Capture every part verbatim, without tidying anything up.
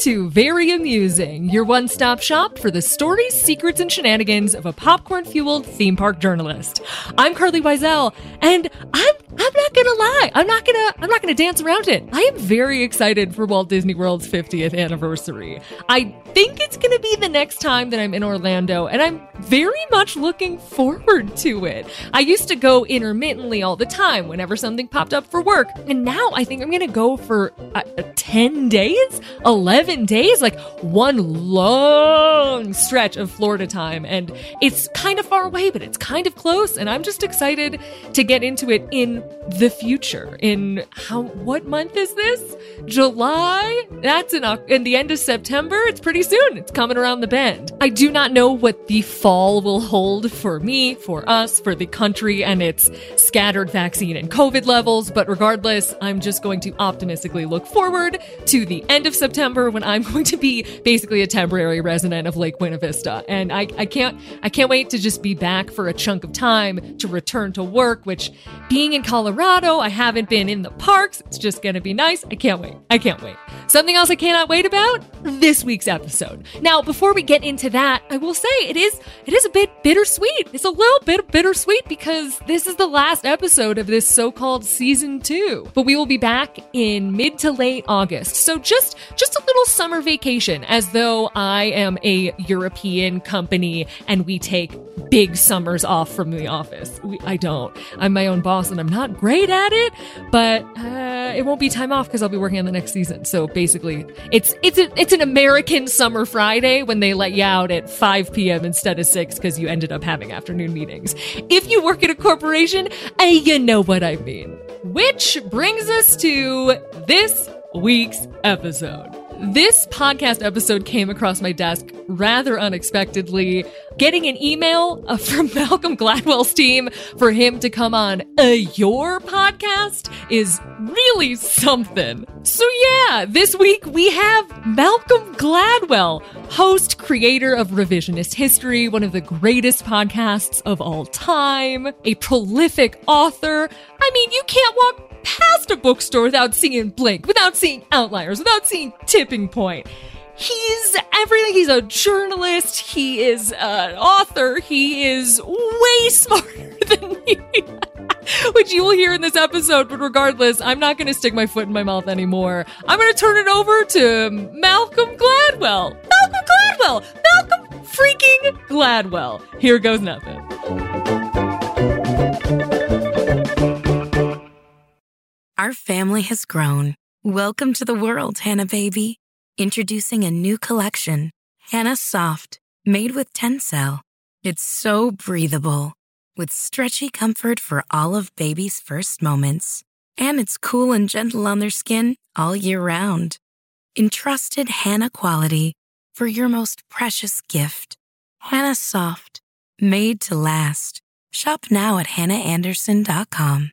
to Very Amusing, your one-stop shop for the stories, secrets, and shenanigans of a popcorn-fueled theme park journalist. I'm Carly Wiesel, and I'm I'm not gonna lie, I'm not gonna I'm not gonna dance around it. I am very excited for Walt Disney World's fiftieth anniversary. I think it's gonna be the next time that I'm in Orlando, and I'm very much looking forward to it. I used to go intermittently all the time whenever something popped up for work, and now I think I'm gonna go for uh, ten days, eleven days, like one long stretch of Florida time, and it's kind of far away, but it's kind of close, and I'm just excited to get into it in the future. In how, what month is this? July? That's in, in the end of September. It's pretty soon. It's coming around the bend. I do not know what the fall will hold for me, for us, for the country, and its scattered vaccine and COVID levels, but regardless, I'm just going to optimistically look forward to the end of September when I'm going to be basically a temporary resident of Lake Buena Vista. And I, I can't I can't wait to just be back for a chunk of time to return to work, which being in Colorado, I haven't been in the parks. It's just going to be nice. I can't wait. I can't wait. Something else I cannot wait about? This week's episode. Now, before we get into that, I will say it is it is a bit bittersweet. It's a little bit bittersweet because this is the last episode of this so-called season two. But we will be back in mid to late August. So just just a little summer vacation, as though I am a European company and we take big summers off from the office. We, I don't. I'm my own boss and I'm not great at it, but uh, it won't be time off because I'll be working on the next season. So basically, it's it's a, it's an American summer Friday when they let you out at five p.m. instead of six because you ended up having afternoon meetings. If you work at a corporation, uh, you know what I mean. Which brings us to this week's episode. This podcast episode came across my desk rather unexpectedly. Getting an email uh, from Malcolm Gladwell's team for him to come on uh, your podcast is really something. So yeah, this week we have Malcolm Gladwell, host, creator of Revisionist History, one of the greatest podcasts of all time, a prolific author. I mean, you can't walk past a bookstore without seeing Blink, without seeing Outliers, without seeing Tipping Point. He's everything. He's a journalist. He is an author. He is way smarter than me, which you will hear in this episode. But regardless, I'm not going to stick my foot in my mouth anymore. I'm going to turn it over to Malcolm Gladwell. Malcolm Gladwell. Malcolm freaking Gladwell. Here goes nothing. Our family has grown. Welcome to the world, Hannah baby. Introducing a new collection, Hannah Soft, made with Tencel. It's so breathable, with stretchy comfort for all of baby's first moments. And it's cool and gentle on their skin all year round. Entrusted Hannah quality for your most precious gift. Hannah Soft, made to last. Shop now at hannah anderson dot com.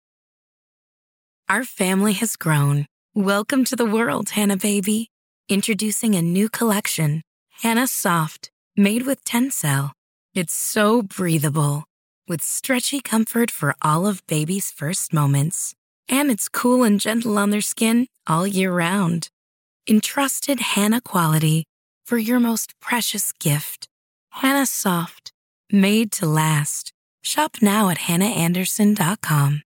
Our family has grown. Welcome to the world, Hannah baby. Introducing a new collection, Hannah Soft, made with Tencel. It's so breathable, with stretchy comfort for all of baby's first moments. And it's cool and gentle on their skin all year round. Entrusted Hannah quality for your most precious gift. Hannah Soft, made to last. Shop now at hannah anderson dot com.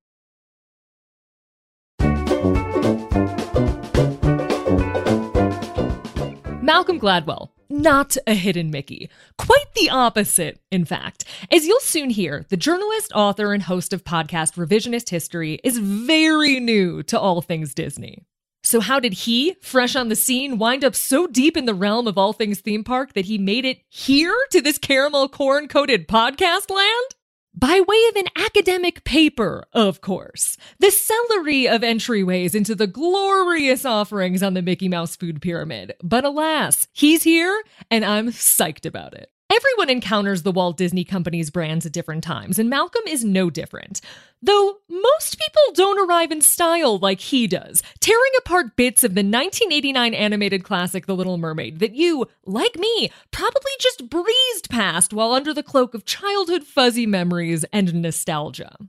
Malcolm Gladwell, not a hidden Mickey. Quite the opposite, in fact. As you'll soon hear, the journalist, author, and host of podcast Revisionist History is very new to all things Disney. So how did he, fresh on the scene, wind up so deep in the realm of all things theme park that he made it here to this caramel corn-coated podcast land? By way of an academic paper, of course. The celery of entryways into the glorious offerings on the Mickey Mouse food pyramid. But alas, he's here, and I'm psyched about it. Everyone encounters the Walt Disney Company's brands at different times, and Malcolm is no different. Though most people don't arrive in style like he does, tearing apart bits of the nineteen eighty-nine animated classic The Little Mermaid that you, like me, probably just breezed past while under the cloak of childhood fuzzy memories and nostalgia.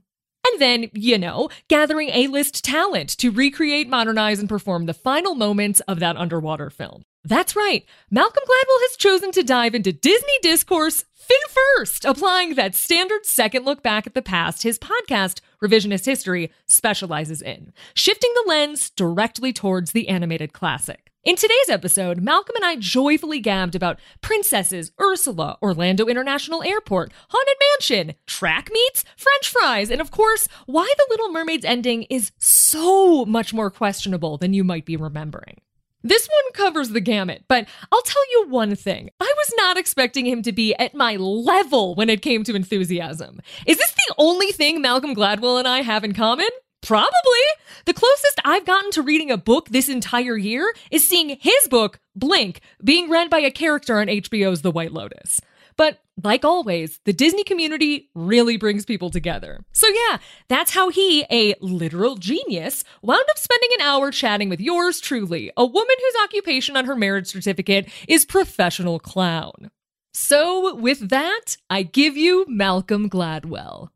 And then, you know, gathering A-list talent to recreate, modernize, and perform the final moments of that underwater film. That's right. Malcolm Gladwell has chosen to dive into Disney discourse fin first, applying that standard second look back at the past his podcast, Revisionist History, specializes in, shifting the lens directly towards the animated classic. In today's episode, Malcolm and I joyfully gabbed about princesses, Ursula, Orlando International Airport, Haunted Mansion, track meets, French fries, and of course, why The Little Mermaid's ending is so much more questionable than you might be remembering. This one covers the gamut, but I'll tell you one thing. I was not expecting him to be at my level when it came to enthusiasm. Is this the only thing Malcolm Gladwell and I have in common? Probably. The closest I've gotten to reading a book this entire year is seeing his book, Blink, being read by a character on H B O's The White Lotus. But like always, the Disney community really brings people together. So yeah, that's how he, a literal genius, wound up spending an hour chatting with yours truly, a woman whose occupation on her marriage certificate is professional clown. So with that, I give you Malcolm Gladwell.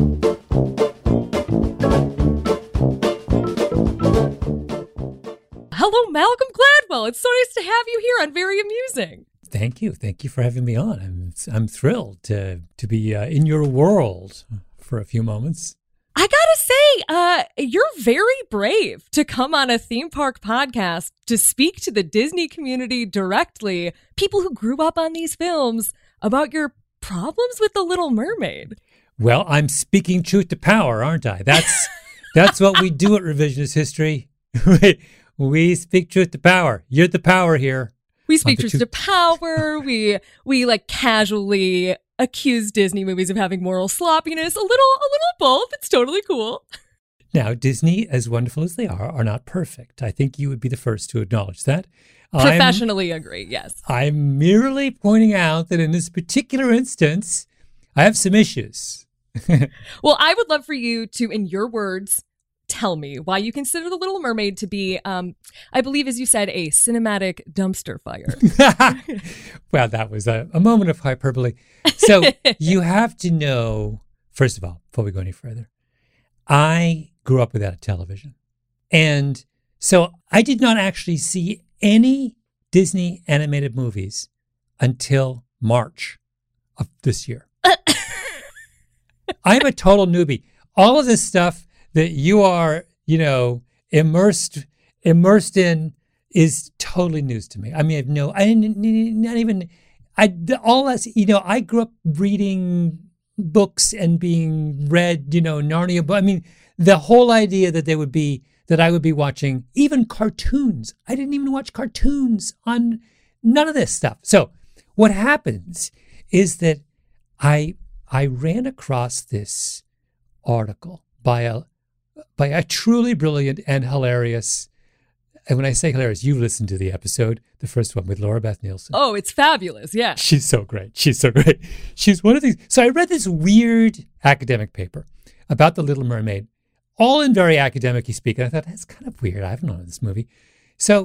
Hello, Malcolm Gladwell. It's so nice to have you here on Very Amusing. Thank you. Thank you for having me on. I'm I'm thrilled to to be uh, in your world for a few moments. I gotta say, uh, you're very brave to come on a theme park podcast to speak to the Disney community directly, people who grew up on these films, about your problems with The Little Mermaid. Well, I'm speaking truth to power, aren't I? That's that's what we do at Revisionist History. we, we speak truth to power. You're the power here. We speak truth to power. We we like casually accuse Disney movies of having moral sloppiness. A little, a little both. It's totally cool. Now, Disney, as wonderful as they are, are not perfect. I think you would be the first to acknowledge that. Professionally I'm, agree, yes. I'm merely pointing out that in this particular instance, I have some issues. Well, I would love for you to, in your words, tell me why you consider The Little Mermaid to be, um, I believe, as you said, a cinematic dumpster fire. Well, that was a, a moment of hyperbole. So you have to know, first of all, before we go any further, I grew up without a television. And so I did not actually see any Disney animated movies until March of this year. I'm a total newbie. All of this stuff that you are, you know, immersed immersed in is totally news to me. I mean, I have no, I didn't, not even, I, all that, you know, I grew up reading books and being read, you know, Narnia, but I mean, the whole idea that there would be, that I would be watching even cartoons. I didn't even watch cartoons on none of this stuff. So what happens is that I, I ran across this article by a, by a truly brilliant and hilarious, and when I say hilarious, you listened to the episode, the first one with Laura Beth Nielsen. Oh, it's fabulous, yeah. She's so great. She's so great. She's one of these. So I read this weird academic paper about The Little Mermaid, all in very academic-y speak, and I thought, that's kind of weird. I haven't known this movie. So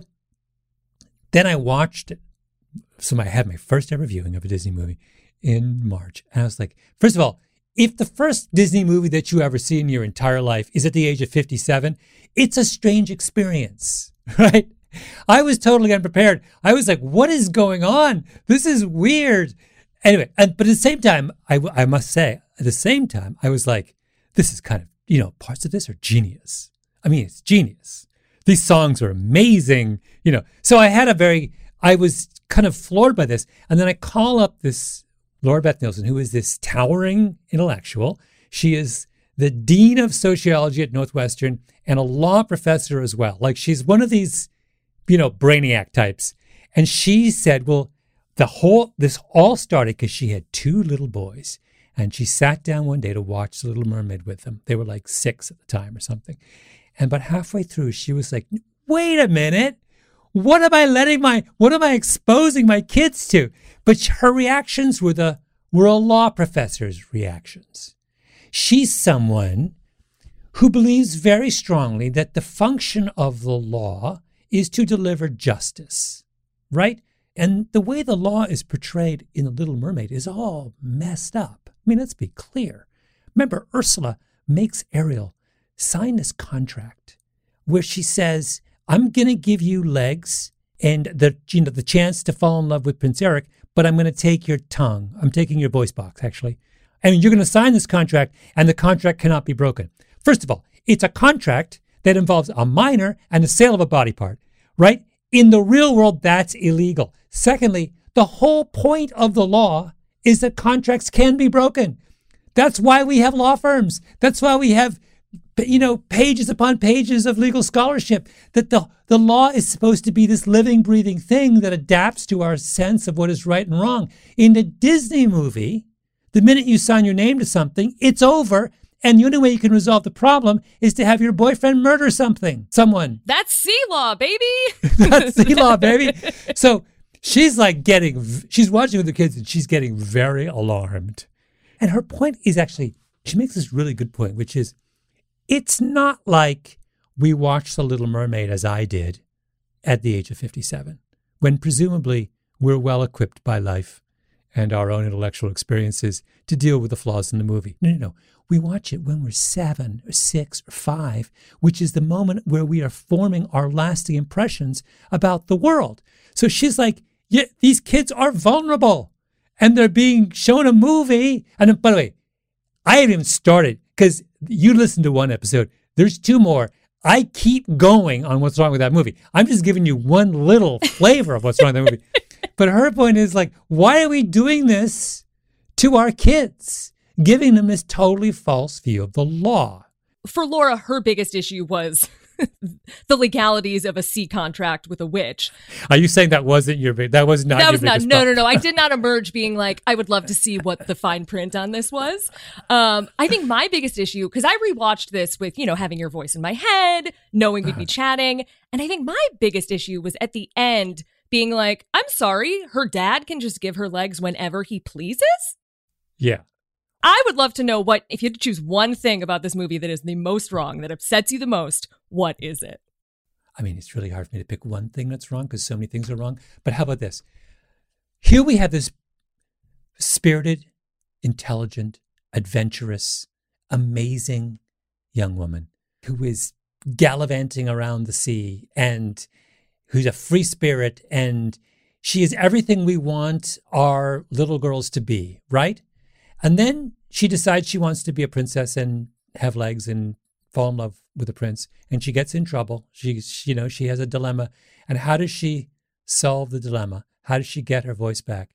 then I watched it. So I had my first ever viewing of a Disney movie in March, and I was like, first of all, if the first Disney movie that you ever see in your entire life is at the age of fifty-seven, it's a strange experience, right? I was totally unprepared. I was like, what is going on? This is weird. Anyway, and, but at the same time, I, I must say, at the same time, I was like, this is kind of, you know, parts of this are genius. I mean, it's genius. These songs are amazing, you know. So I had a very, I was kind of floored by this. And then I call up this Laura Beth Nielsen, who is this towering intellectual. She is the dean of sociology at Northwestern and a law professor as well. Like, she's one of these, you know, brainiac types. And she said, well, the whole, this all started because she had two little boys. And she sat down one day to watch The Little Mermaid with them. They were like six at the time or something. And about halfway through, she was like, wait a minute. What am I letting my, what am I exposing my kids to? But her reactions were the, were a law professor's reactions. She's someone who believes very strongly that the function of the law is to deliver justice, right? And the way the law is portrayed in The Little Mermaid is all messed up. I mean, let's be clear. Remember, Ursula makes Ariel sign this contract where she says, I'm going to give you legs and the, you know, the chance to fall in love with Prince Eric, but I'm going to take your tongue. I'm taking your voice box, actually. And you're going to sign this contract, and the contract cannot be broken. First of all, it's a contract that involves a minor and the sale of a body part, right? In the real world, that's illegal. Secondly, the whole point of the law is that contracts can be broken. That's why we have law firms. That's why we have, you know, pages upon pages of legal scholarship, that the, the law is supposed to be this living, breathing thing that adapts to our sense of what is right and wrong. In the Disney movie, the minute you sign your name to something, it's over. And the only way you can resolve the problem is to have your boyfriend murder something, someone. That's sea law, baby. That's sea law, baby. So she's like getting, she's watching with the kids and she's getting very alarmed. And her point is actually, she makes this really good point, which is, it's not like we watched The Little Mermaid as I did at the age of fifty-seven, when presumably we're well equipped by life and our own intellectual experiences to deal with the flaws in the movie. No, no, no. We watch it when we're seven or six or five, which is the moment where we are forming our lasting impressions about the world. So she's like, yeah, these kids are vulnerable and they're being shown a movie. And by the way, I haven't even started because you listened to one episode. There's two more. I keep going on what's wrong with that movie. I'm just giving you one little flavor of what's wrong with that movie. But her point is like, why are we doing this to our kids? Giving them this totally false view of the law. For Laura, her biggest issue was the legalities of a sea contract with a witch. Are you saying that wasn't your big, that was not that your was not, biggest no, problem? no, no. I did not emerge being like, I would love to see what the fine print on this was. Um, I think my biggest issue, because I rewatched this with, you know, having your voice in my head, knowing we'd be chatting. And I think my biggest issue was at the end being like, I'm sorry, her dad can just give her legs whenever he pleases? Yeah. I would love to know what, if you had to choose one thing about this movie that is the most wrong, that upsets you the most, what is it? I mean, it's really hard for me to pick one thing that's wrong because so many things are wrong. But how about this? Here we have this spirited, intelligent, adventurous, amazing young woman who is gallivanting around the sea and who's a free spirit, and she is everything we want our little girls to be, right? And then she decides she wants to be a princess and have legs and fall in love with a prince. And she gets in trouble. She, she, you know, she has a dilemma. And how does she solve the dilemma? How does she get her voice back?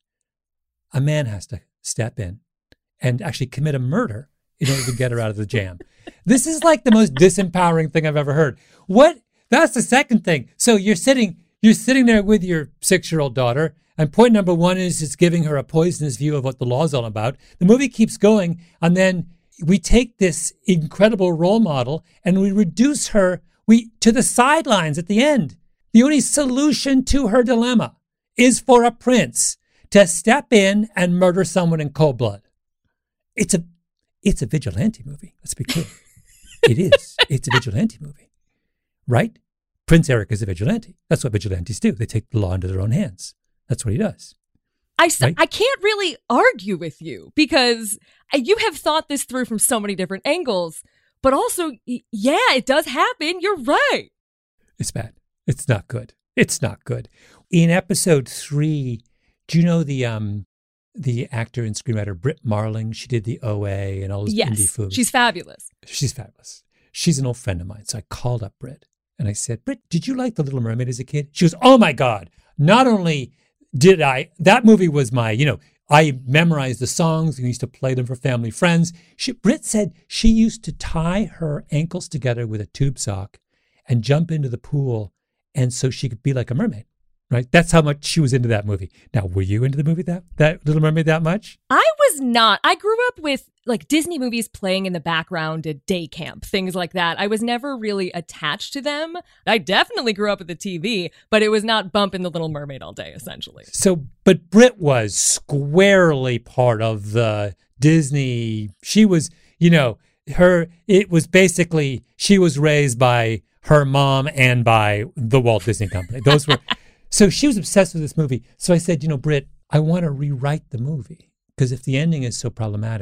A man has to step in and actually commit a murder in order to get her out of the jam. This is like the most disempowering thing I've ever heard. What? That's the second thing. So you're sitting, you're sitting there with your six-year-old daughter. And point number one is it's giving her a poisonous view of what the law is all about. The movie keeps going, and then we take this incredible role model and we reduce her we to the sidelines at the end. The only solution to her dilemma is for a prince to step in and murder someone in cold blood. It's a, it's a vigilante movie. Let's be clear. It is. It's a vigilante movie, right? Prince Eric is a vigilante. That's what vigilantes do. They take the law into their own hands. That's what he does. I, right? I can't really argue with you because you have thought this through from so many different angles. But also, yeah, it does happen. You're right. It's bad. It's not good. It's not good. In episode three, do you know the um the actor and screenwriter Britt Marling? She did the O A and all those yes, indie films. She's fabulous. She's fabulous. She's an old friend of mine. So I called up Britt and I said, Britt, did you like The Little Mermaid as a kid? She goes, oh my God. Not only did I, that movie was my, you know, I memorized the songs and used to play them for family friends. She, Britt said she used to tie her ankles together with a tube sock and jump into the pool, and so she could be like a mermaid, right? That's how much she was into that movie. Now, were you into the movie, that, that Little Mermaid, that much? I was not. I grew up with like Disney movies playing in the background at day camp, things like that. I was never really attached to them. I definitely grew up with the T V, but it was not bumping The Little Mermaid all day, essentially. So, but Britt was squarely part of the Disney. She was, you know, her, it was basically, she was raised by her mom and by the Walt Disney Company. Those were, so she was obsessed with this movie. So I said, you know, Britt, I want to rewrite the movie because if the ending is so problematic,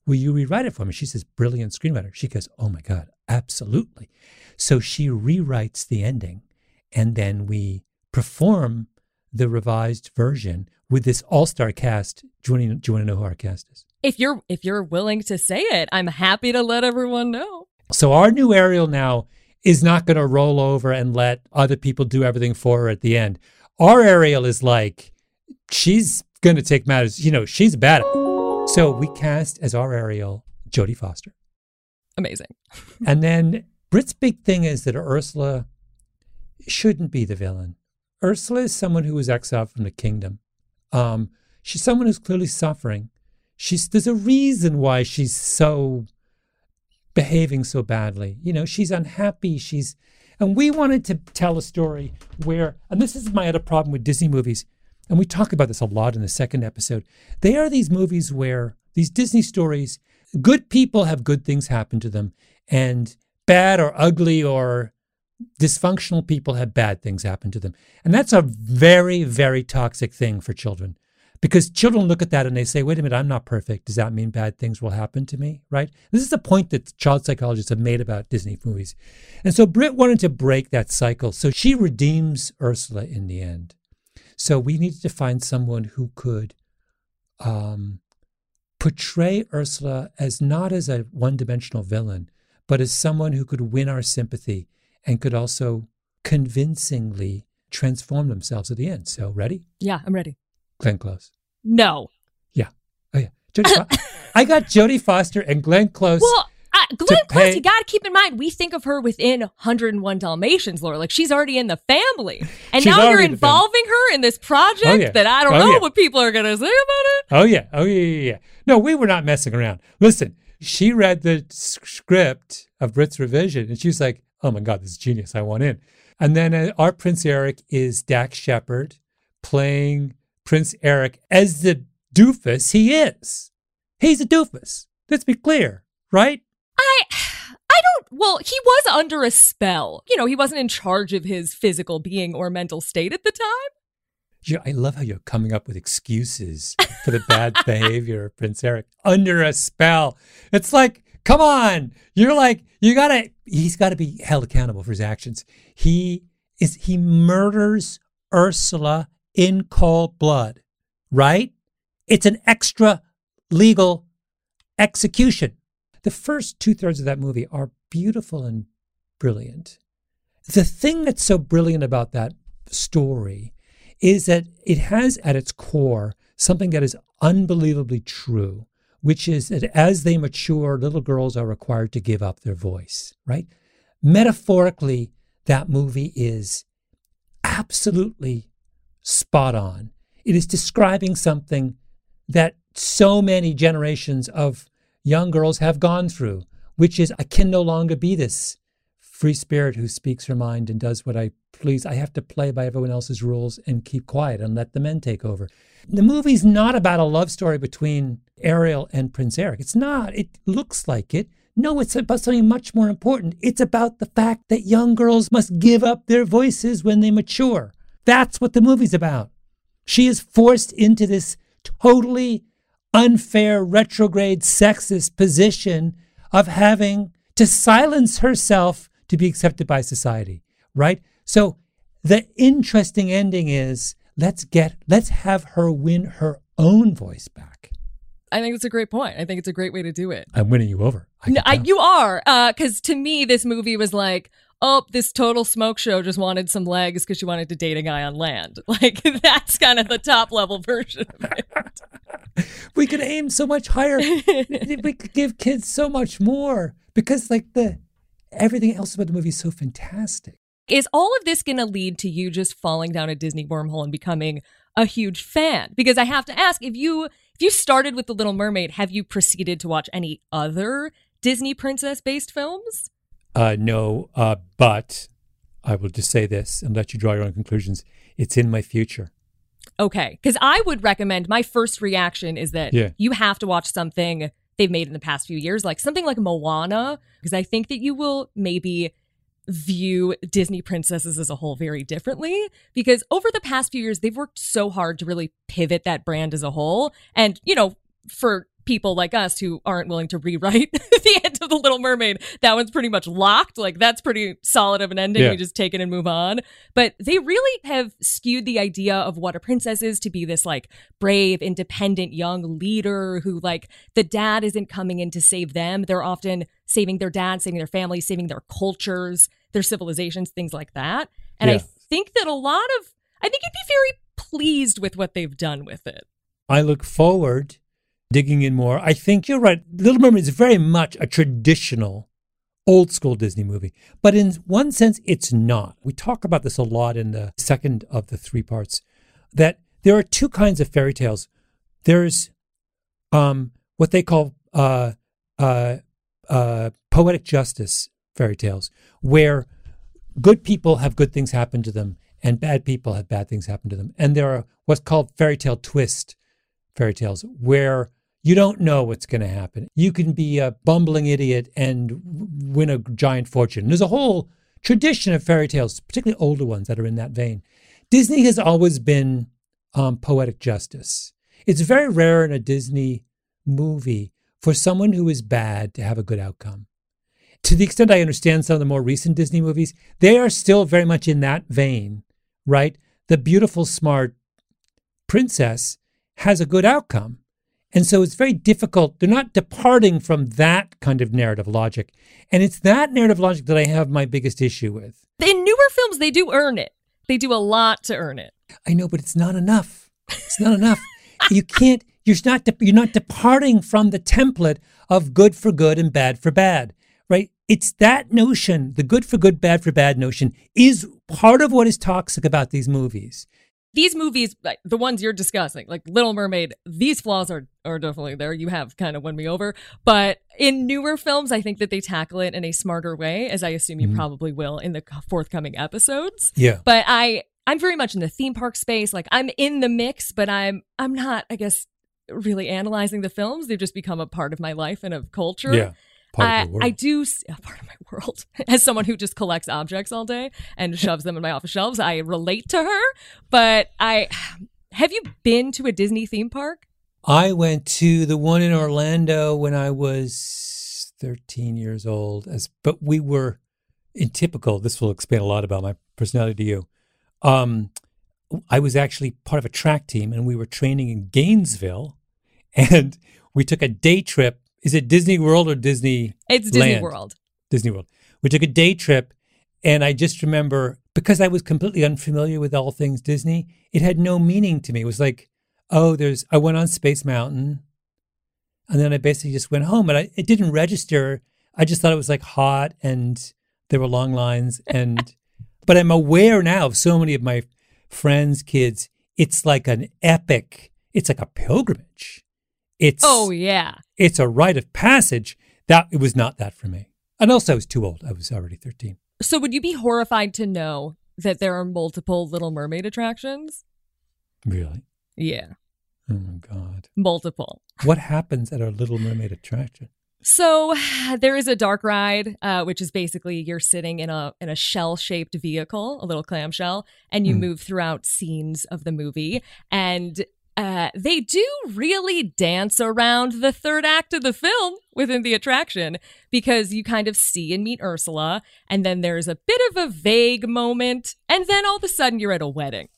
will you rewrite it for me? She says, brilliant screenwriter. She goes, oh my God, absolutely. So she rewrites the ending, and then we perform the revised version with this all-star cast. Do you, want to, do you want to know who our cast is? If you're if you're willing to say it, I'm happy to let everyone know. So our new Ariel now is not going to roll over and let other people do everything for her at the end. Our Ariel is like, she's going to take matters, you know, she's bad. So we cast as our Ariel, Jodie Foster. Amazing. And then Brit's big thing is that Ursula shouldn't be the villain. Ursula is someone who was exiled from the kingdom. Um, she's someone who's clearly suffering. She's there's a reason why she's so behaving so badly. You know, she's unhappy. She's, and we wanted to tell a story where, and this is my other problem with Disney movies, and we talk about this a lot in the second episode. They are these movies where these Disney stories, good people have good things happen to them, and bad or ugly or dysfunctional people have bad things happen to them. And that's a very, very toxic thing for children, because children look at that and they say, wait a minute, I'm not perfect. Does that mean bad things will happen to me? Right? This is the point that child psychologists have made about Disney movies. And so Brit wanted to break that cycle. So she redeems Ursula in the end. So we needed to find someone who could um, portray Ursula as not as a one-dimensional villain, but as someone who could win our sympathy and could also convincingly transform themselves at the end. So ready? Yeah, I'm ready. Glenn Close. No. Yeah. Oh, yeah. Jodie Fo- I got Jodie Foster and Glenn Close. Well, uh, Glenn Close, pay- you got to keep in mind, we think of her within one hundred one Dalmatians, Laura. Like, she's already in the family. And She's now you're already in the family. involving her in this project Oh, yeah. that I don't Oh, know yeah. what people are going to say about it. Oh, yeah. Oh, yeah, yeah, yeah. No, we were not messing around. Listen, she read the s- script of Brit's revision, and she was like, oh, my God, this is genius. I want in. And then uh, our Prince Eric is Dax Shepard playing Prince Eric as the doofus he is. He's a doofus. Let's be clear, right? I I don't, well, he was under a spell. You know, he wasn't in charge of his physical being or mental state at the time. You, I love how you're coming up with excuses for the bad behavior of Prince Eric. Under a spell. It's like, come on. You're like, you gotta, he's got to be held accountable for his actions. He is, he murders Ursula in cold blood, right? It's an extra legal execution. The first two thirds of that movie are beautiful and brilliant. The thing that's so brilliant about that story is that it has at its core something that is unbelievably true, which is that as they mature, little girls are required to give up their voice, right? Metaphorically, that movie is absolutely spot on. It is describing something that so many generations of young girls have gone through, which is, I can no longer be this free spirit who speaks her mind and does what I please. I have to play by everyone else's rules and keep quiet and let the men take over. The movie's not about a love story between Ariel and Prince Eric. It's not. It looks like it. No, it's about something much more important. It's about the fact that young girls must give up their voices when they mature. That's what the movie's about. She is forced into this totally unfair, retrograde, sexist position of having to silence herself to be accepted by society, right? So the interesting ending is let's get, let's have her win her own voice back. I think it's a great point. I think it's a great way to do it. I'm winning you over. I No, can I, tell. you are, because to me, this movie was like, oh, this total smoke show just wanted some legs because she wanted to date a guy on land. Like, that's kind of the top level version of it. We could aim so much higher. We could give kids so much more because, like, the everything else about the movie is so fantastic. Is all of this going to lead to you just falling down a Disney wormhole and becoming a huge fan? Because I have to ask, if you if you started with The Little Mermaid, have you proceeded to watch any other Disney princess-based films? Uh, no, uh, but I will just say this and let you draw your own conclusions. It's in my future. Okay, because I would recommend, my first reaction is that Yeah. you have to watch something they've made in the past few years, like something like Moana, because I think that you will maybe view Disney princesses as a whole very differently, because over the past few years, they've worked so hard to really pivot that brand as a whole. And, you know, for people like us who aren't willing to rewrite the end of The Little Mermaid, that one's pretty much locked. Like, that's pretty solid of an ending. Yeah. We just take it and move on. But they really have skewed the idea of what a princess is to be this, like, brave, independent young leader who, like, the dad isn't coming in to save them. They're often saving their dad, saving their family, saving their cultures, their civilizations, things like that. And Yeah. I think that a lot of, I think you'd be very pleased with what they've done with it. I look forward digging in more. I think you're right. Little Mermaid is very much a traditional, old school Disney movie. But in one sense, it's not. We talk about this a lot in the second of the three parts, that there are two kinds of fairy tales. There's um, what they call uh, uh, uh, poetic justice fairy tales, where good people have good things happen to them and bad people have bad things happen to them. And there are what's called fairy tale twist fairy tales, where you don't know what's going to happen. You can be a bumbling idiot and win a giant fortune. There's a whole tradition of fairy tales, particularly older ones, that are in that vein. Disney has always been um, poetic justice. It's very rare in a Disney movie for someone who is bad to have a good outcome. To the extent I understand some of the more recent Disney movies, they are still very much in that vein, right? The beautiful, smart princess has a good outcome. And so it's very difficult. They're not departing from that kind of narrative logic. And it's that narrative logic that I have my biggest issue with. In newer films, they do earn it. They do a lot to earn it. I know, but it's not enough. It's not enough. You can't, you're not, de- you're not departing from the template of good for good and bad for bad, right? It's that notion, the good for good, bad for bad notion, is part of what is toxic about these movies. These movies, like the ones you're discussing, like Little Mermaid, these flaws are, are definitely there. You have kind of won me over. But in newer films, I think that they tackle it in a smarter way, as I assume you mm-hmm. probably will in the forthcoming episodes. Yeah. But I, I'm very much in the theme park space. Like, I'm in the mix, but I'm I'm not, I guess, really analyzing the films. They've just become a part of my life and of culture. Yeah. I, I do, part of my world, as someone who just collects objects all day and shoves them in my office shelves, I relate to her. But I, have you been to a Disney theme park? I went to the one in Orlando when I was thirteen years old, as but we were in typical, this will explain a lot about my personality to you. Um, I was actually part of a track team and we were training in Gainesville and we took a day trip. Is it Disney World or Disney It's Disney Land? World. Disney World. We took a day trip, and I just remember, because I was completely unfamiliar with all things Disney, it had no meaning to me. It was like, oh, there's, I went on Space Mountain, and then I basically just went home, and I, it didn't register. I just thought it was like hot, and there were long lines, and, but I'm aware now of so many of my friends' kids, it's like an epic, it's like a pilgrimage. It's oh yeah, it's a rite of passage. That it was not that for me, and also I was too old. I was already thirteen. So would you be horrified to know that there are multiple Little Mermaid attractions? Really? Yeah. Oh my God. Multiple. What happens at a Little Mermaid attraction? So there is a dark ride, uh, which is basically you're sitting in a in a shell-shaped vehicle, a little clamshell, and you mm. move throughout scenes of the movie. And uh, they do really dance around the third act of the film within the attraction, because you kind of see and meet Ursula, and then there's a bit of a vague moment, and then all of a sudden you're at a wedding.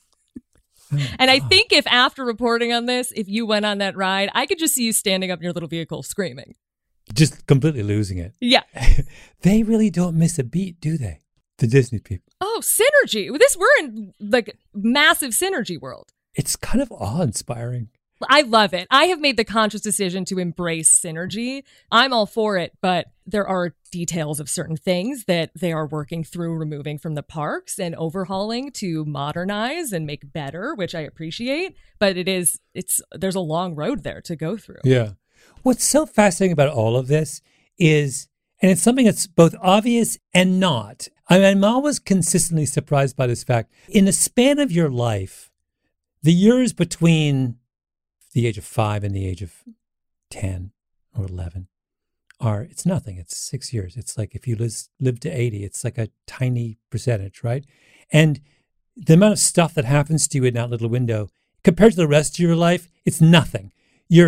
And I think if after reporting on this, if you went on that ride, I could just see you standing up in your little vehicle screaming. Just completely losing it. Yeah. They really don't miss a beat, do they? The Disney people. Oh, synergy. This, we're in like massive synergy world. It's kind of awe-inspiring. I love it. I have made the conscious decision to embrace synergy. I'm all for it, but there are details of certain things that they are working through removing from the parks and overhauling to modernize and make better, which I appreciate. But it is, it's, there's a long road there to go through. Yeah. What's so fascinating about all of this is, and it's something that's both obvious and not. I mean, I'm always consistently surprised by this fact. In the span of your life, the years between the age of five and the age of ten or eleven are, it's nothing. It's six years. It's like if you live, live to eighty, it's like a tiny percentage, right? And the amount of stuff that happens to you in that little window, compared to the rest of your life, it's nothing. You're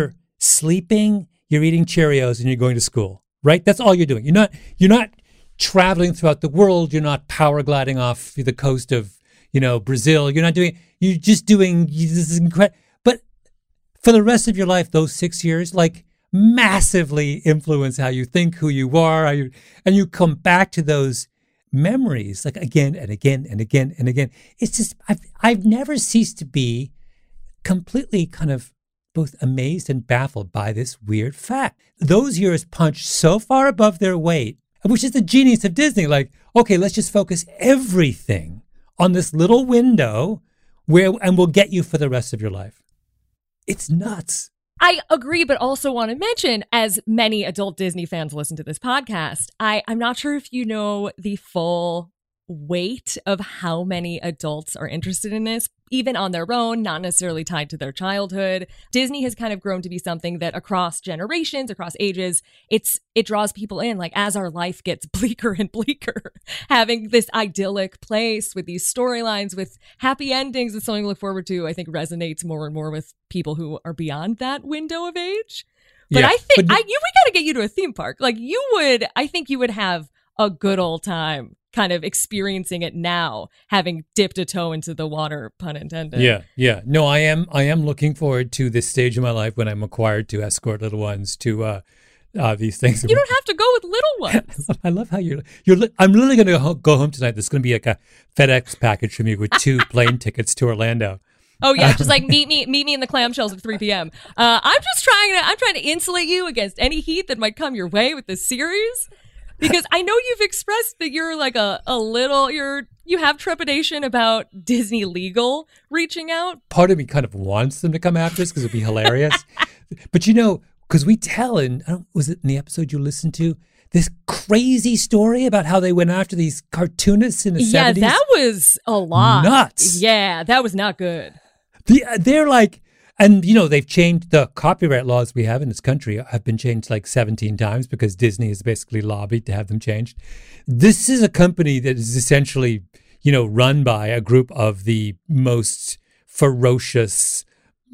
sleeping, you're eating Cheerios, and you're going to school, right? That's all you're doing. You're not, you're not traveling throughout the world. You're not power gliding off the coast of, you know, Brazil. You're not doing, you're just doing, this is incredible. But for the rest of your life, those six years, like, massively influence how you think, who you are, how you, and you come back to those memories like again and again and again and again. It's just, I've, I've never ceased to be completely kind of both amazed and baffled by this weird fact. Those years punched so far above their weight, which is the genius of Disney. Like, okay, let's just focus everything on this little window where, and we'll get you for the rest of your life. It's nuts. I agree, but also want to mention, as many adult Disney fans listen to this podcast, I, I'm not sure if you know the full weight of how many adults are interested in this, even on their own, not necessarily tied to their childhood. Disney has kind of grown to be something that across generations, across ages, it's it draws people in. Like, as our life gets bleaker and bleaker, having this idyllic place with these storylines, with happy endings, is something to look forward to, I think resonates more and more with people who are beyond that window of age. But yeah, I think but- I, you, we got to get you to a theme park. Like, you would, I think you would have a good old time kind of experiencing it now, having dipped a toe into the water, pun intended. Yeah, yeah. No, I am I am looking forward to this stage of my life when I'm required to escort little ones to uh, uh, these things. You don't have to go with little ones. I love how you're, you're li- I'm literally going to go home tonight. There's going to be like a FedEx package for me with two plane tickets to Orlando. Oh yeah, just like meet me, meet me in the clamshells at three p.m. Uh, I'm just trying to, I'm trying to insulate you against any heat that might come your way with this series. Because I know you've expressed that you're like a, a little, you're, you have trepidation about Disney Legal reaching out. Part of me kind of wants them to come after us because it'd be hilarious. But you know, because we tell in, I don't, was it in the episode you listened to, this crazy story about how they went after these cartoonists in the yeah, seventies? Yeah, that was a lot. Nuts. Yeah, that was not good. The, they're like, and, you know, they've changed the copyright laws we have in this country have been changed like seventeen times because Disney has basically lobbied to have them changed. This is a company that is essentially, you know, run by a group of the most ferocious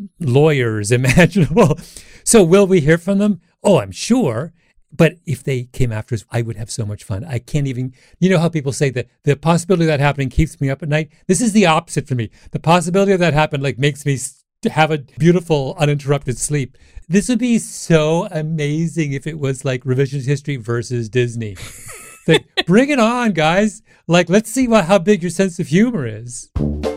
lawyers imaginable. So will we hear from them? Oh, I'm sure. But if they came after us, I would have so much fun. I can't even, you know how people say that the possibility of that happening keeps me up at night? This is the opposite for me. The possibility of that happening like makes me to have a beautiful, uninterrupted sleep. This would be so amazing if it was like revisionist history versus Disney. Like, bring it on, guys. Like, let's see what how big your sense of humor is.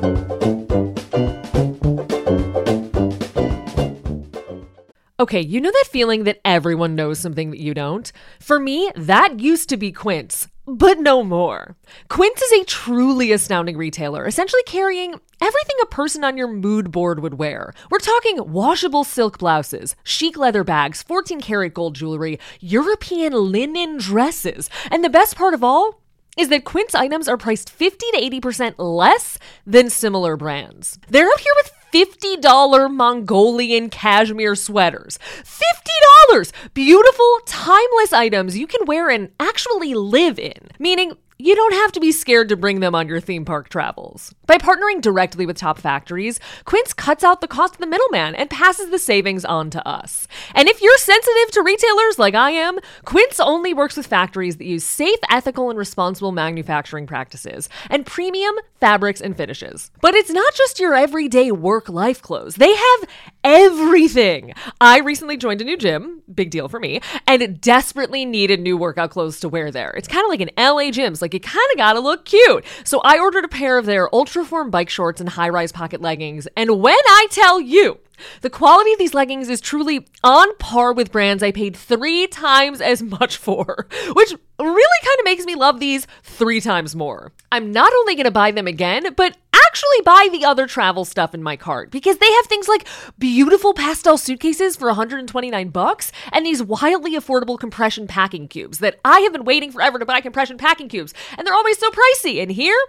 Okay, you know that feeling that everyone knows something that you don't? For me, that used to be Quince, but no more. Quince is a truly astounding retailer, essentially carrying everything a person on your mood board would wear. We're talking washable silk blouses, chic leather bags, fourteen karat gold jewelry, European linen dresses, and the best part of all is that Quince items are priced fifty to eighty percent less than similar brands. They're out here with fifty dollars Mongolian cashmere sweaters. fifty dollars! Beautiful, timeless items you can wear and actually live in. Meaning, you don't have to be scared to bring them on your theme park travels. By partnering directly with top factories, Quince cuts out the cost of the middleman and passes the savings on to us. And if you're sensitive to retailers like I am, Quince only works with factories that use safe, ethical, and responsible manufacturing practices and premium fabrics and finishes. But it's not just your everyday work-life clothes. They have everything. I recently joined a new gym, big deal for me, and desperately needed new workout clothes to wear there. It's kind of like an L A gym. Like, you kind of gotta look cute. So I ordered a pair of their Ultraform bike shorts and high-rise pocket leggings. And when I tell you, the quality of these leggings is truly on par with brands I paid three times as much for, which really kind of makes me love these three times more. I'm not only going to buy them again, but actually buy the other travel stuff in my cart because they have things like beautiful pastel suitcases for one hundred twenty-nine bucks and these wildly affordable compression packing cubes that I have been waiting forever to buy compression packing cubes, and they're always so pricey. And here,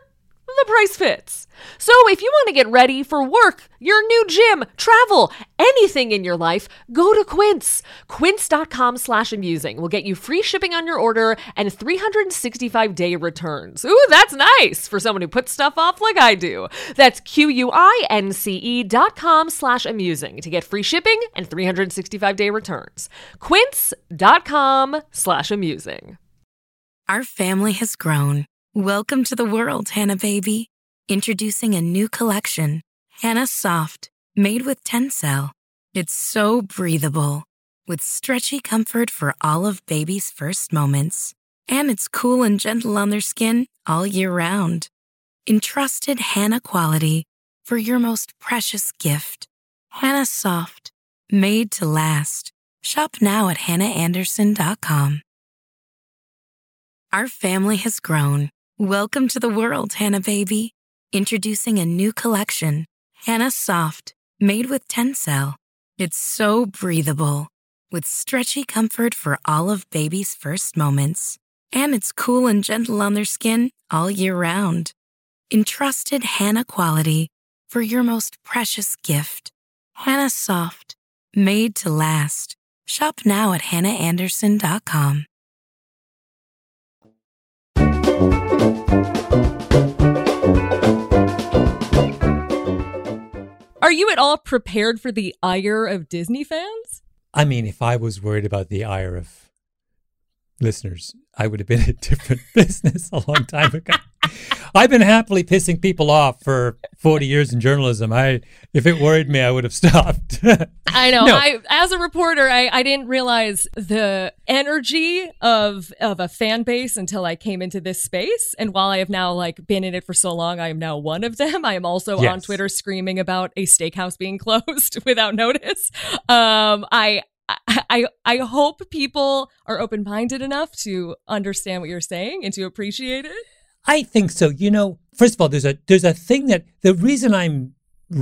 the price fits. So if you want to get ready for work, your new gym, travel, anything in your life, go to Quince. Quince.com slash amusing will get you free shipping on your order and three hundred sixty-five day returns. Ooh, that's nice for someone who puts stuff off like I do. That's Q-U-I-N-C-E dot com slash amusing to get free shipping and three hundred sixty-five day returns. Quince.com slash amusing. Our family has grown. Welcome to the world, Hannah baby. Introducing a new collection, Hannah Soft, made with Tencel. It's so breathable, with stretchy comfort for all of baby's first moments. And it's cool and gentle on their skin all year round. Entrusted Hannah quality for your most precious gift. Hannah Soft, made to last. Shop now at hannah anderson dot com. Our family has grown. Welcome to the world, Hannah baby. Introducing a new collection, Hannah Soft, made with Tencel. It's so breathable, with stretchy comfort for all of baby's first moments. And it's cool and gentle on their skin all year round. Entrusted Hannah quality for your most precious gift. Hannah Soft, made to last. Shop now at hannah anderson dot com. Are you at all prepared for the ire of Disney fans? I mean, if I was worried about the ire of listeners, I would have been in a different business a long time ago. I've been happily pissing people off for forty years in journalism. I, if it worried me, I would have stopped. I know. No. I, as a reporter, I, I didn't realize the energy of of a fan base until I came into this space. And while I have now like been in it for so long, I am now one of them. I am also Yes. on Twitter screaming about a steakhouse being closed without notice. Um, I. I I hope people are open-minded enough to understand what you're saying and to appreciate it. I think so. You know, first of all, there's a there's a thing that the reason I'm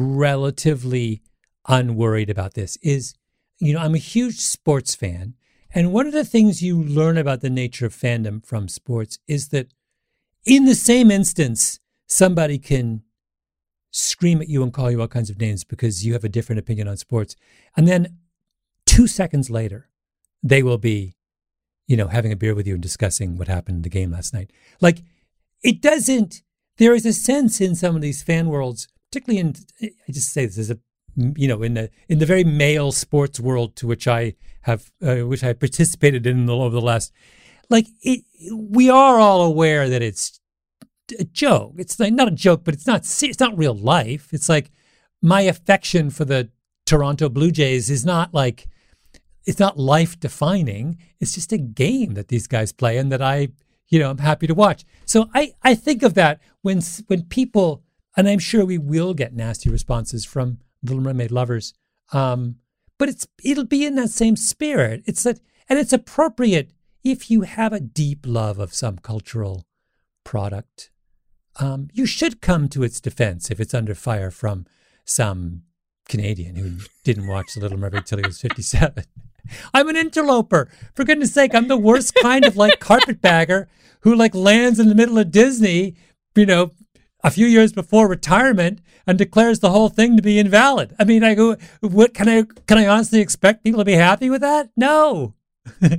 relatively unworried about this is, you know, I'm a huge sports fan. And one of the things you learn about the nature of fandom from sports is that in the same instance, somebody can scream at you and call you all kinds of names because you have a different opinion on sports. And then two seconds later, they will be, you know, having a beer with you and discussing what happened in the game last night. Like, it doesn't, there is a sense in some of these fan worlds, particularly in, I just say this as a, you know, in the in the very male sports world to which I have, uh, which I participated in over the last, like, it, we are all aware that it's a joke. It's like, not a joke, but it's not, it's not real life. It's like my affection for the Toronto Blue Jays is not like, it's not life defining. It's just a game that these guys play and that I, you know, I'm happy to watch. So I, I think of that when when people, and I'm sure we will get nasty responses from Little Mermaid lovers, um, but it's it'll be in that same spirit. It's that, and it's appropriate if you have a deep love of some cultural product. Um, you should come to its defense if it's under fire from some Canadian who didn't watch The Little Mermaid till he was fifty-seven. I'm an interloper. For goodness sake, I'm the worst kind of like carpetbagger who like lands in the middle of Disney, you know, a few years before retirement and declares the whole thing to be invalid. I mean, I go, what can I, can I honestly expect people to be happy with that? No. I'm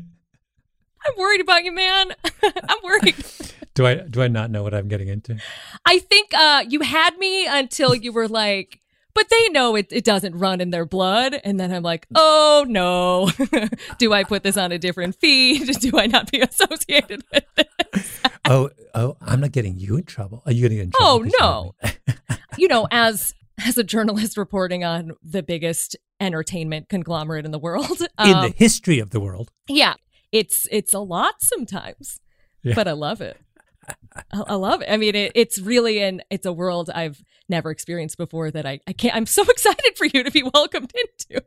worried about you, man. I'm worried. Do I, do I not know what I'm getting into? I think uh, you had me until you were like, but they know it, it doesn't run in their blood. And then I'm like, oh, no. Do I put this on a different feed? Do I not be associated with this? oh, oh, I'm not getting you in trouble. Are you going to get in trouble? Oh, because no. you have me? You know, as as a journalist reporting on the biggest entertainment conglomerate in the world. In um, the history of the world. Yeah. It's, it's a lot sometimes, Yeah. but I love it. I I love it. I mean, it, it's really an it's a world I've never experienced before that I, I can't. I'm so excited for you to be welcomed into.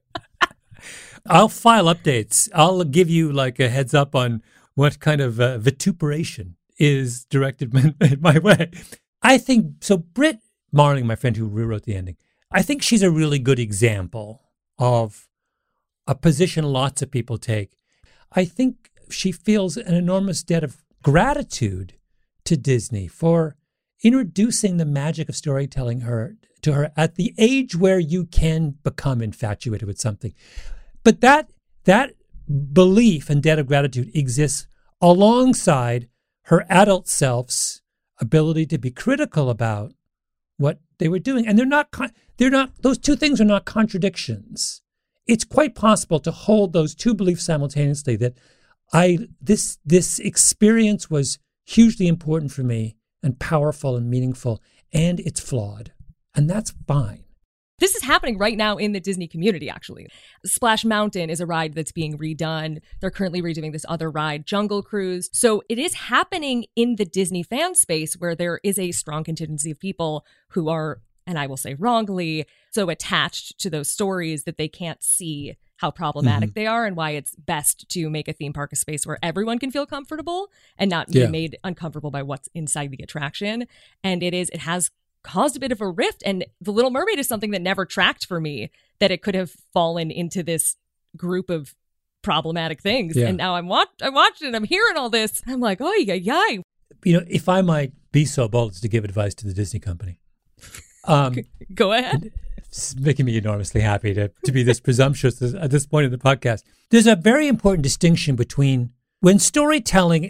I'll file updates. I'll give you like a heads up on what kind of uh, vituperation is directed my, my way. I think so. Britt Marling, my friend who rewrote the ending, I think she's a really good example of a position lots of people take. I think she feels an enormous debt of gratitude to Disney for introducing the magic of storytelling her to her at the age where you can become infatuated with something. But that that belief and debt of gratitude exists alongside her adult self's ability to be critical about what they were doing. And they're not, they're not, those two things are not contradictions. It's quite possible to hold those two beliefs simultaneously, that I, this, this experience was hugely important for me and powerful and meaningful, and it's flawed. And that's fine. This is happening right now in the Disney community, actually. Splash Mountain is a ride that's being redone. They're currently redoing this other ride, Jungle Cruise. So it is happening in the Disney fan space, where there is a strong contingency of people who are, and I will say wrongly, so attached to those stories that they can't see how problematic mm-hmm. they are, and why it's best to make a theme park a space where everyone can feel comfortable and not yeah. be made uncomfortable by what's inside the attraction. And it is, it has caused a bit of a rift. And The Little Mermaid is something that never tracked for me, that it could have fallen into this group of problematic things. Yeah. And now I'm, watch- I'm watching and I'm hearing all this. I'm like, oh, yeah, yeah. You know, if I might be so bold as to give advice to the Disney company. Um, Go ahead. It's making me enormously happy to, to be this presumptuous at this point in the podcast. There's a very important distinction between when storytelling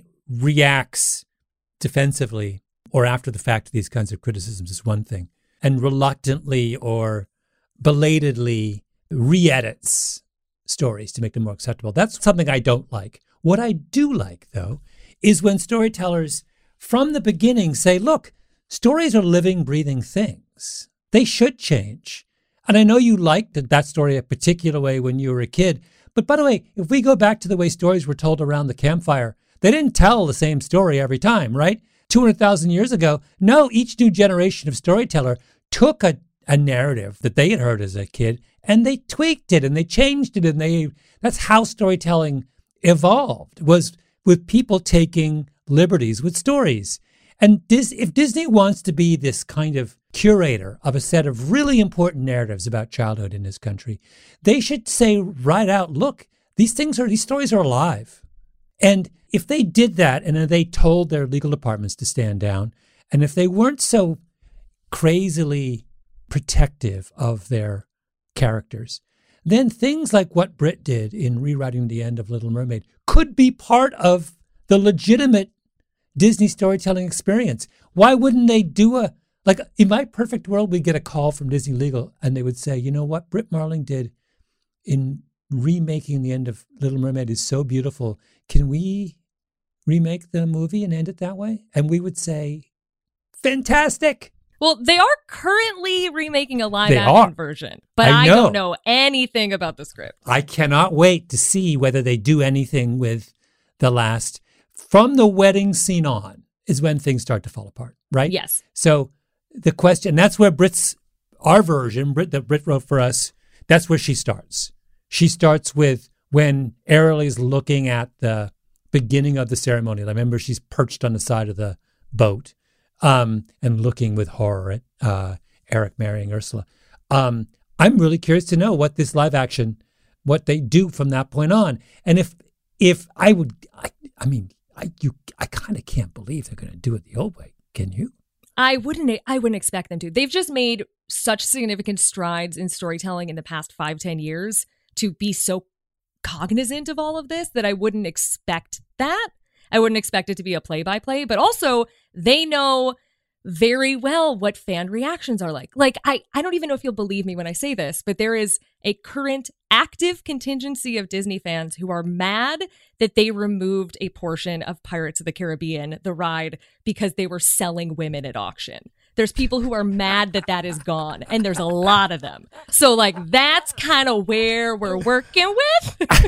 reacts defensively or after the fact to these kinds of criticisms is one thing, and reluctantly or belatedly re-edits stories to make them more acceptable. That's something I don't like. What I do like, though, is when storytellers from the beginning say, look, stories are living, breathing things. They should change. And I know you liked that story a particular way when you were a kid. But by the way, if we go back to the way stories were told around the campfire, they didn't tell the same story every time, right? two hundred thousand years ago, no, each new generation of storyteller took a, a narrative that they had heard as a kid and they tweaked it and they changed it. And they that's how storytelling evolved, was with people taking liberties with stories. And Dis- if Disney wants to be this kind of curator of a set of really important narratives about childhood in this country, they should say right out, look, these things are, these stories are alive. And if they did that and then they told their legal departments to stand down, and if they weren't so crazily protective of their characters, then things like what Brit did in rewriting the end of Little Mermaid could be part of the legitimate Disney storytelling experience. Why wouldn't they do a, like in my perfect world, we'd get a call from Disney Legal and they would say, you know what Brit Marling did in remaking the end of Little Mermaid is so beautiful. Can we remake the movie and end it that way? And we would say, fantastic. Well, they are currently remaking a live They action are. version, but I I, know. don't know anything about the script. I cannot wait to see whether they do anything with the last. From the wedding scene on is when things start to fall apart, right? Yes. So the question, that's where Brit's, our version, Brit, that Brit wrote for us, that's where she starts. She starts with when Ariel is looking at the beginning of the ceremony. I remember she's perched on the side of the boat um, and looking with horror at uh, Eric marrying Ursula. Um, I'm really curious to know what this live action, what they do from that point on. And if if I would, I, I mean, I you I kind of can't believe they're going to do it the old way. Can you? I wouldn't I wouldn't expect them to. They've just made such significant strides in storytelling in the past five, ten years to be so cognizant of all of this that I wouldn't expect that. I wouldn't expect it to be a play-by-play, but also they know very well what fan reactions are like. Like, I, I don't even know if you'll believe me when I say this, but there is a current active contingency of Disney fans who are mad that they removed a portion of Pirates of the Caribbean, the ride, because they were selling women at auction. There's people who are mad that that is gone, and there's a lot of them. So, like, that's kind of where we're working with.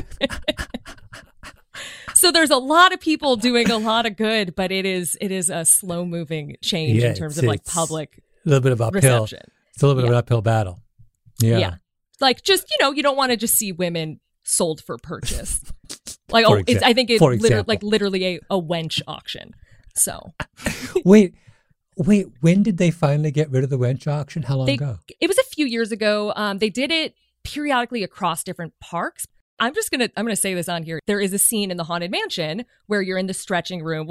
So there's a lot of people doing a lot of good, but it is it is a slow moving change yeah, in terms of like public a little bit of uphill. reception. It's a little bit yeah. of an uphill battle. Yeah. Yeah. Like just, you know, you don't want to just see women sold for purchase. Like, for oh, it's, I think it's for liter- example. like literally a, a wench auction. So. wait, wait, when did they finally get rid of the wench auction? How long they, ago? It was a few years ago. Um, they did it periodically across different parks. I'm just going to, I'm going to say this on here. There is a scene in the Haunted Mansion where you're in the stretching room. Well,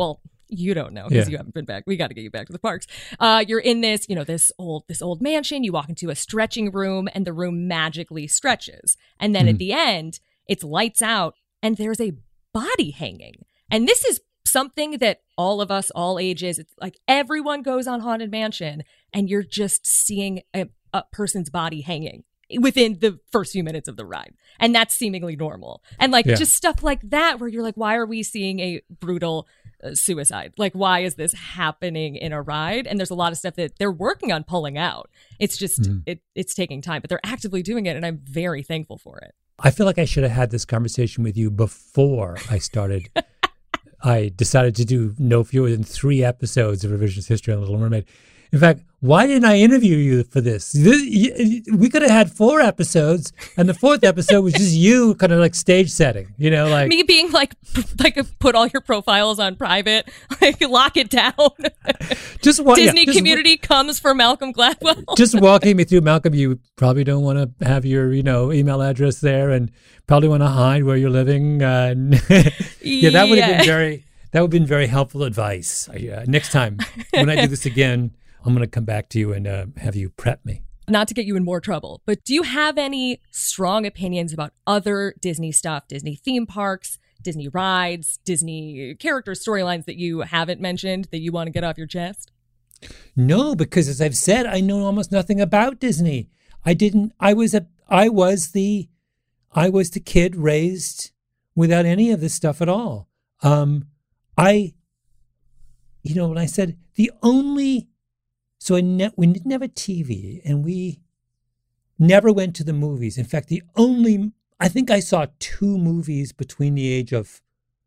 You don't know because Yeah. you haven't been back. We got to get you back to the parks. Uh, you're in this, you know, this old, this old mansion. You walk into a stretching room, and the room magically stretches. And then Mhm. at the end, it's lights out, and there's a body hanging. And this is something that all of us, all ages, it's like everyone goes on Haunted Mansion, and you're just seeing a, a person's body hanging within the first few minutes of the ride. And that's seemingly normal. And like Yeah. just stuff like that, where you're like, why are we seeing a brutal uh, suicide? Like, why is this happening in a ride? And there's a lot of stuff that they're working on pulling out. It's just, Mhm. it, it's taking time, but they're actively doing it. And I'm very thankful for it. I feel like I should have had this conversation with you before I started. I decided to do no fewer than three episodes of Revisionist History on Little Mermaid. In fact, why didn't I interview you for this? This- y- We could have had four episodes, and the fourth episode was just you kind of like stage setting, you know, like Me being like, like put all your profiles on private, like lock it down. just wa- yeah, Disney just- Community comes for Malcolm Gladwell. Just walking me through, Malcolm, you probably don't want to have your, you know, email address there, and probably want to hide where you're living. Uh, yeah, that would have Yeah. been very, that would have been very helpful advice. Uh, next time when I do this again, I'm going to come back to you and uh, have you prep me. Not to get you in more trouble, but do you have any strong opinions about other Disney stuff, Disney theme parks, Disney rides, Disney character storylines that you haven't mentioned that you want to get off your chest? No, because as I've said, I know almost nothing about Disney. I didn't. I was a. I was the. I was the kid raised without any of this stuff at all. Um, I. You know, when I said the only. So I ne- we didn't have a T V, and we never went to the movies. In fact, the only. I think I saw two movies between the age of.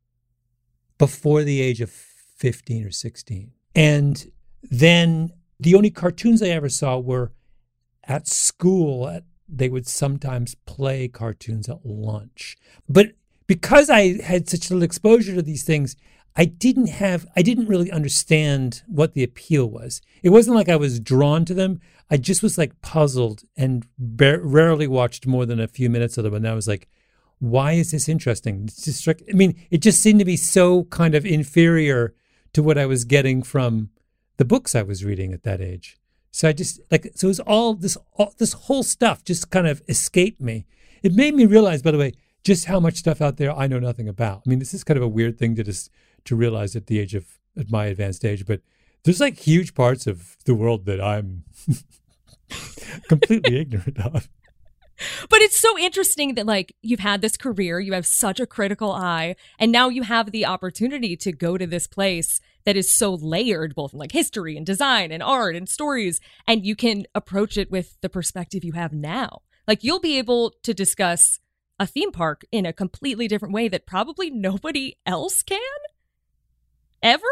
Before the age of fifteen or sixteen, and then the only cartoons I ever saw were at school. At, they would sometimes play cartoons at lunch. But because I had such little exposure to these things, I didn't have, I didn't really understand what the appeal was. It wasn't like I was drawn to them. I just was like puzzled and ba- rarely watched more than a few minutes of them. And I was like, why is this interesting? It's just, I mean, it just seemed to be so kind of inferior to what I was getting from the books I was reading at that age. So I just like, so it was all this, all, this whole stuff just kind of escaped me. It made me realize, by the way, just how much stuff out there I know nothing about. I mean, this is kind of a weird thing to just, to realize at the age of, at my advanced age, but there's like huge parts of the world that I'm completely ignorant of. But it's so interesting that like you've had this career, you have such a critical eye, and now you have the opportunity to go to this place that is so layered, both in like history and design and art and stories, and you can approach it with the perspective you have now. Like you'll be able to discuss a theme park in a completely different way that probably nobody else can ever.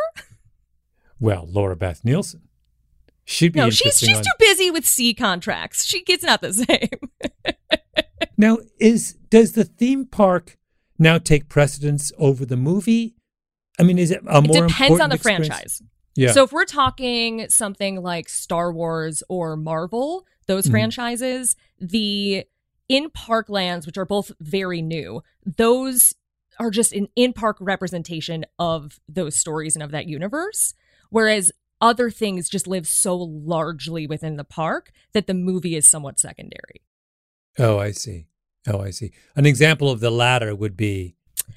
Well, Laura Beth Nielsen. She'd be No, she's interesting she's on- too busy with C contracts. She it's not the same. Now, is does the theme park now take precedence over the movie? I mean, is it a It more depends important on the experience? franchise. Yeah. So if we're talking something like Star Wars or Marvel, those Mhm. franchises, the in-park lands, which are both very new, those are just an in-park representation of those stories and of that universe. Whereas other things just live so largely within the park that the movie is somewhat secondary. Oh, I see. Oh, I see. An example of the latter would be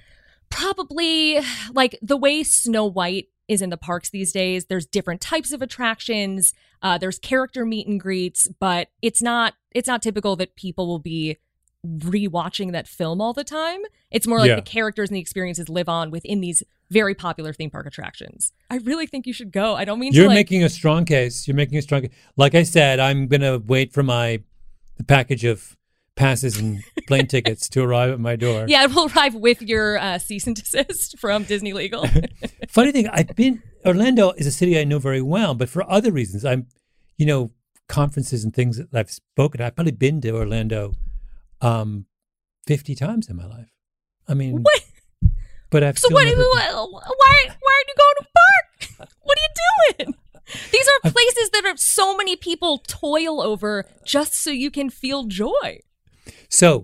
Probably like the way Snow White is in the parks these days. There's different types of attractions. Uh, there's character meet and greets, but it's not it's not typical that people will be rewatching that film all the time. It's more like Yeah. the characters and the experiences live on within these very popular theme park attractions. I really think you should go. I don't mean you're to like making a strong case. You're making a strong case. Like I said, I'm going to wait for my the package of passes and plane tickets to arrive at my door. yeah, it will arrive with your uh, cease and desist from Disney Legal. Funny thing, I've been Orlando is a city I know very well, but for other reasons. I'm, you know, conferences and things that I've spoken. I've probably been to Orlando, um, fifty times in my life. I mean, What? but I've So still what? never been- Why? Why aren't you going to the park? What are you doing? These are places that are so many people toil over just so you can feel joy. So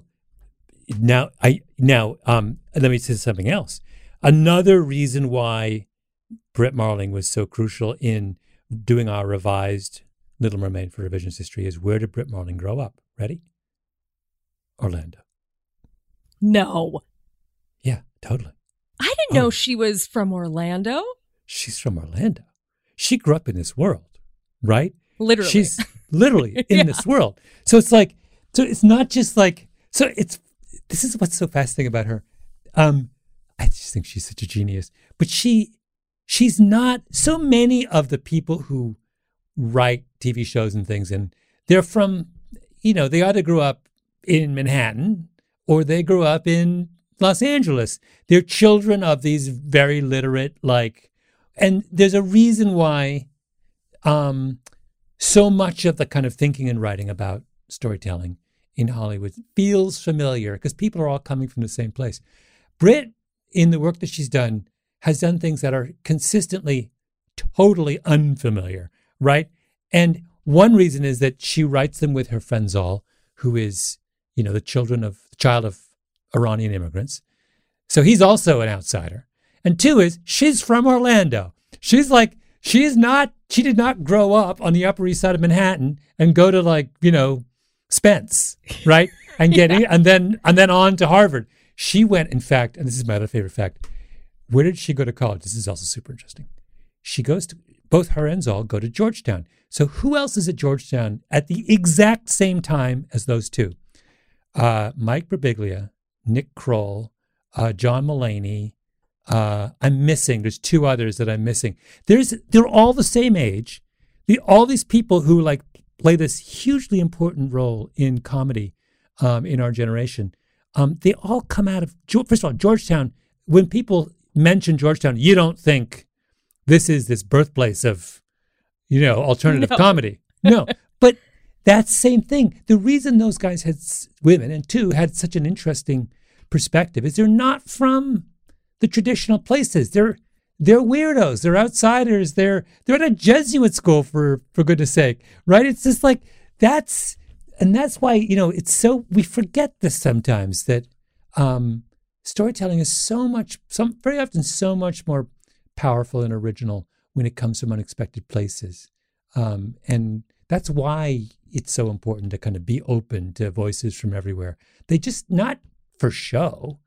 now I now um let me say something else. Another reason why Brit Marling was so crucial in doing our revised Little Mermaid for revisionist history is, where did Brit Marling grow up? Ready? Orlando. No. Yeah, totally. I didn't Oh. know she was from Orlando. She's from Orlando. She grew up in this world, right? Literally. She's literally in Yeah. this world. So it's like, so it's not just like, so it's, this is what's so fascinating about her. Um, I just think she's such a genius. But she, she's not, so many of the people who write T V shows and things, and they're from, you know, they either grew up in Manhattan or they grew up in Los Angeles. They're children of these very literate, like, and there's a reason why um, so much of the kind of thinking and writing about storytelling in Hollywood feels familiar, because people are all coming from the same place. Brit, in the work that she's done, has done things that are consistently totally unfamiliar, right? And one reason is that she writes them with her friend Zal, who is, you know, the children of child of Iranian immigrants. So he's also an outsider. And two is, she's from Orlando. She's like, she's not, she did not grow up on the Upper East Side of Manhattan and go to, like, you know, Spence, right? And get Yeah. in, and then and then on to Harvard. She went, in fact, and this is my other favorite fact. Where did she go to college? This is also super interesting. She goes to, both her and Zal go to Georgetown. So who else is at Georgetown at the exact same time as those two? Uh, Mike Birbiglia, Nick Kroll, uh, John Mulaney. Uh, I'm missing. There's two others that I'm missing. There's they're all the same age. The, all these people who like play this hugely important role in comedy um, in our generation. Um, they all come out of, first of all, Georgetown. When people mention Georgetown, you don't think this is this birthplace of, you know, alternative No. comedy. No, but that same thing. The reason those guys had, women, and two, had such an interesting perspective is they're not from the traditional places. They're they're weirdos. They're outsiders. They're they're at a Jesuit school, for for goodness sake, right? It's just like that's, and that's why, you know, it's so, we forget this sometimes, that um, storytelling is so much, some very often so much more powerful and original when it comes from unexpected places, um, and that's why it's so important to kind of be open to voices from everywhere. They just, not for show,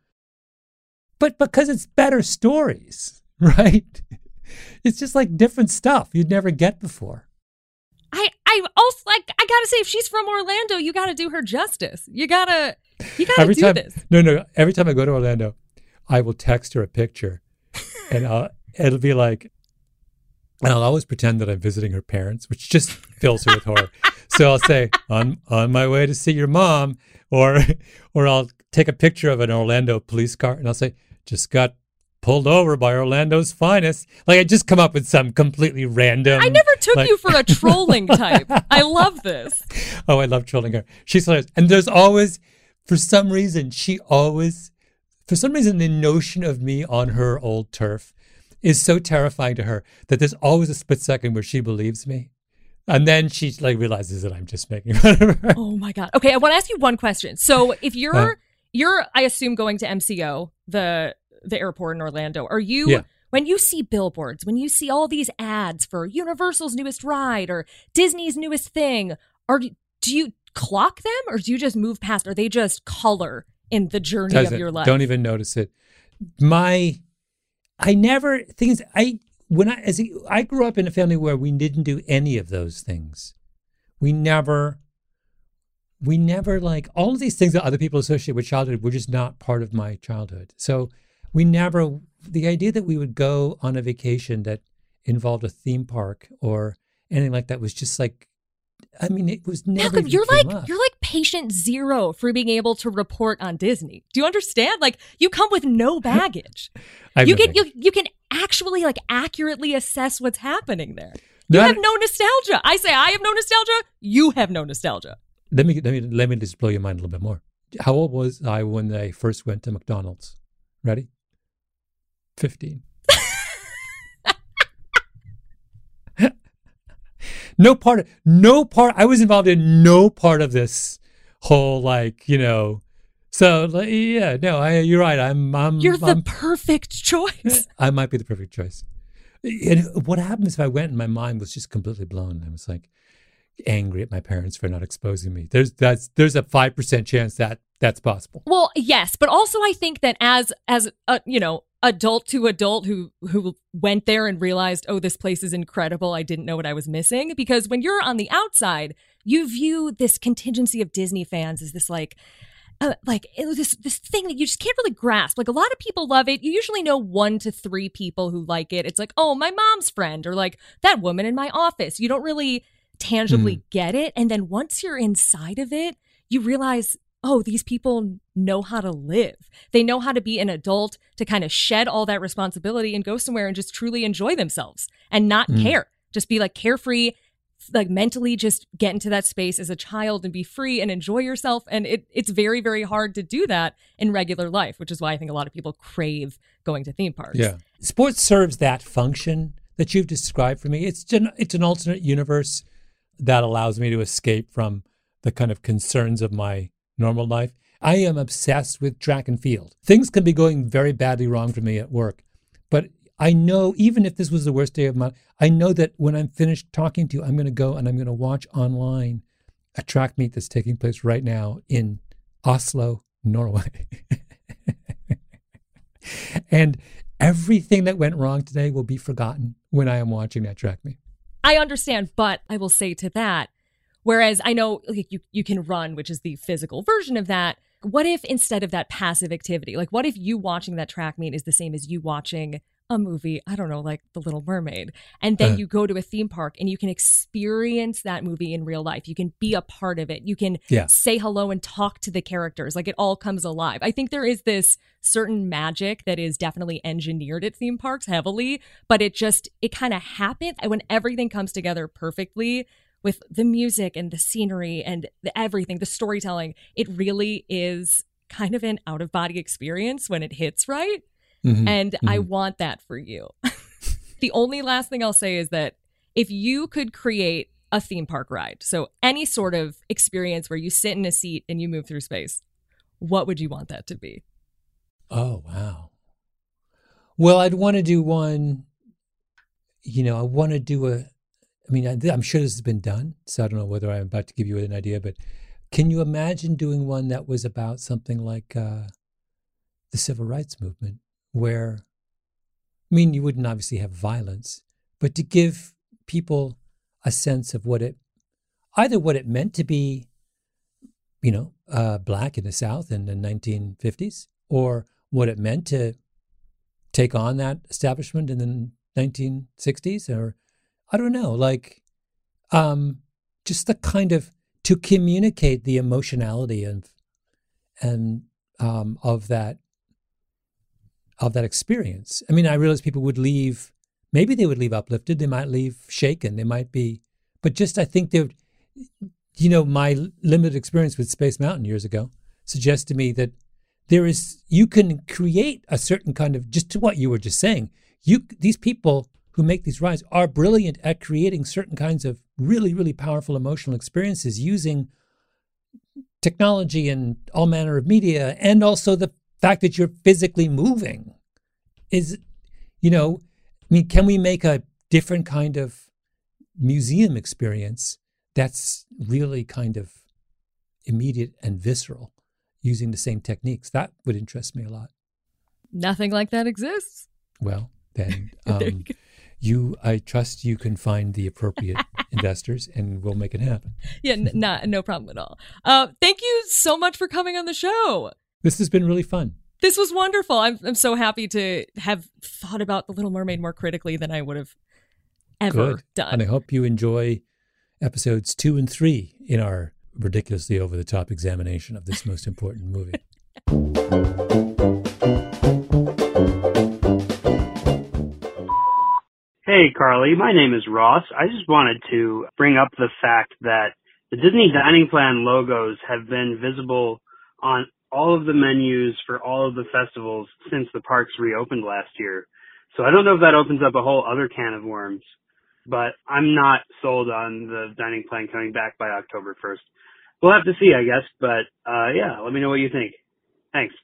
but because it's better stories, right? It's just like different stuff you'd never get before. I, I also, like, I gotta say, if she's from Orlando, you gotta do her justice. You gotta, you gotta Every do time, this. no, no. Every time I go to Orlando, I will text her a picture, and I'll, it'll be like, and I'll always pretend that I'm visiting her parents, which just fills her with horror. So I'll say, on on my way to see your mom, or or I'll take a picture of an Orlando police car, and I'll say, just got pulled over by Orlando's finest. Like, I just come up with some completely random. I never took like- you for a trolling type. I love this. Oh, I love trolling her. She's hilarious. And there's always, for some reason, she always, for some reason, the notion of me on her old turf is so terrifying to her that there's always a split second where she believes me. And then she like realizes that I'm just making fun of her. Oh my God. Okay, I want to ask you one question. So if you're, Uh, you're, I assume, going to M C O, the the airport in Orlando, are you, Yeah. when you see billboards, when you see all these ads for Universal's newest ride or Disney's newest thing, are do you clock them, or do you just move past? Are they just color in the journey Doesn't, of your life? Don't even notice it. My, I never, things, I, when I, as a, I grew up in a family where we didn't do any of those things. We never, we never like, all of these things that other people associate with childhood were just not part of my childhood. So we never, the idea that we would go on a vacation that involved a theme park or anything like that was just like, I mean, it was never. Malcolm, even you're came like up. you're like patient zero for being able to report on Disney. Do you understand? Like, you come with no baggage. I have you no can you you can actually like accurately assess what's happening there. You Not- have no nostalgia. I say I have no nostalgia. You have no nostalgia. Let me let me let me just blow your mind a little bit more. How old was I when I first went to McDonald's? Ready? Fifteen. No part of no part. I was involved in no part of this whole, like, you know. So like, yeah, no, I, you're right. I'm I'm You're the I'm, perfect choice. I might be the perfect choice. And what happens if I went and my mind was just completely blown? I was like angry at my parents for not exposing me. There's that's there's a five percent chance that that's possible. Well, yes, but also I think that as as a, you know, adult to adult who who went there and realized, oh, this place is incredible, I didn't know what I was missing. Because when you're on the outside, you view this contingency of Disney fans as this like Uh, like it was this this thing that you just can't really grasp. Like a lot of people love it. You usually know one to three people who like it. It's like, oh, my mom's friend, or like that woman in my office. You don't really tangibly mm. get it. And then once you're inside of it, you realize, oh, these people know how to live. They know how to be an adult, to kind of shed all that responsibility and go somewhere and just truly enjoy themselves and not mm. care. Just be like carefree, like mentally just get into that space as a child and be free and enjoy yourself. And it, it's very, very hard to do that in regular life, which is why I think a lot of people crave going to theme parks. Yeah. Sports serves that function that you've described for me. It's gen- it's an alternate universe that allows me to escape from the kind of concerns of my normal life. I am obsessed with track and field. Things can be going very badly wrong for me at work, but I know, even if this was the worst day of my life, I know that when I'm finished talking to you, I'm going to go and I'm going to watch online a track meet that's taking place right now in Oslo, Norway. And everything that went wrong today will be forgotten when I am watching that track meet. I understand, but I will say to that, whereas I know like, you, you can run, which is the physical version of that. What if instead of that passive activity, like what if you watching that track meet is the same as you watching a movie, I don't know, like The Little Mermaid, and then uh, you go to a theme park and you can experience that movie in real life. You can be a part of it. You can yeah. say hello and talk to the characters. Like it all comes alive. I think there is this certain magic that is definitely engineered at theme parks heavily, but it just, it kind of happened when everything comes together perfectly with the music and the scenery and the everything, the storytelling. It really is kind of an out-of-body experience when it hits right. Mm-hmm, and mm-hmm. I want that for you. The only last thing I'll say is that if you could create a theme park ride, so any sort of experience where you sit in a seat and you move through space, what would you want that to be? Oh, wow. Well, I'd want to do one, you know, I want to do a, I mean, I'm sure this has been done, so I don't know whether I'm about to give you an idea, but can you imagine doing one that was about something like uh, the civil rights movement? Where, I mean, you wouldn't obviously have violence, but to give people a sense of what it, either what it meant to be, you know, uh, black in the South in the nineteen fifties, or what it meant to take on that establishment in the nineteen sixties, or I don't know, like, um, just the kind of, to communicate the emotionality of, and um, of that, of that experience. I mean, I realize people would leave, maybe they would leave uplifted, they might leave shaken, they might be, but just I think they would, you know, my limited experience with Space Mountain years ago suggests to me that there is, you can create a certain kind of, just to what you were just saying, you these people who make these rides are brilliant at creating certain kinds of really, really powerful emotional experiences using technology and all manner of media, and also the fact that you're physically moving is, you know, I mean, can we make a different kind of museum experience that's really kind of immediate and visceral using the same techniques? That would interest me a lot. Nothing like that exists. Well, then um, you, I trust you can find the appropriate investors and we'll make it happen. Yeah, n- not, no problem at all. Uh, thank you so much for coming on the show. This has been really fun. This was wonderful. I'm I'm so happy to have thought about The Little Mermaid more critically than I would have ever Good. done. And I hope you enjoy episodes two and three in our ridiculously over-the-top examination of this most important movie. Hey, Carly. My name is Ross. I just wanted to bring up the fact that the Disney Dining Plan logos have been visible on all of the menus for all of the festivals since the parks reopened last year. So I don't know if that opens up a whole other can of worms, but I'm not sold on the dining plan coming back by October first. We'll have to see, I guess, but uh, yeah, let me know what you think. Thanks.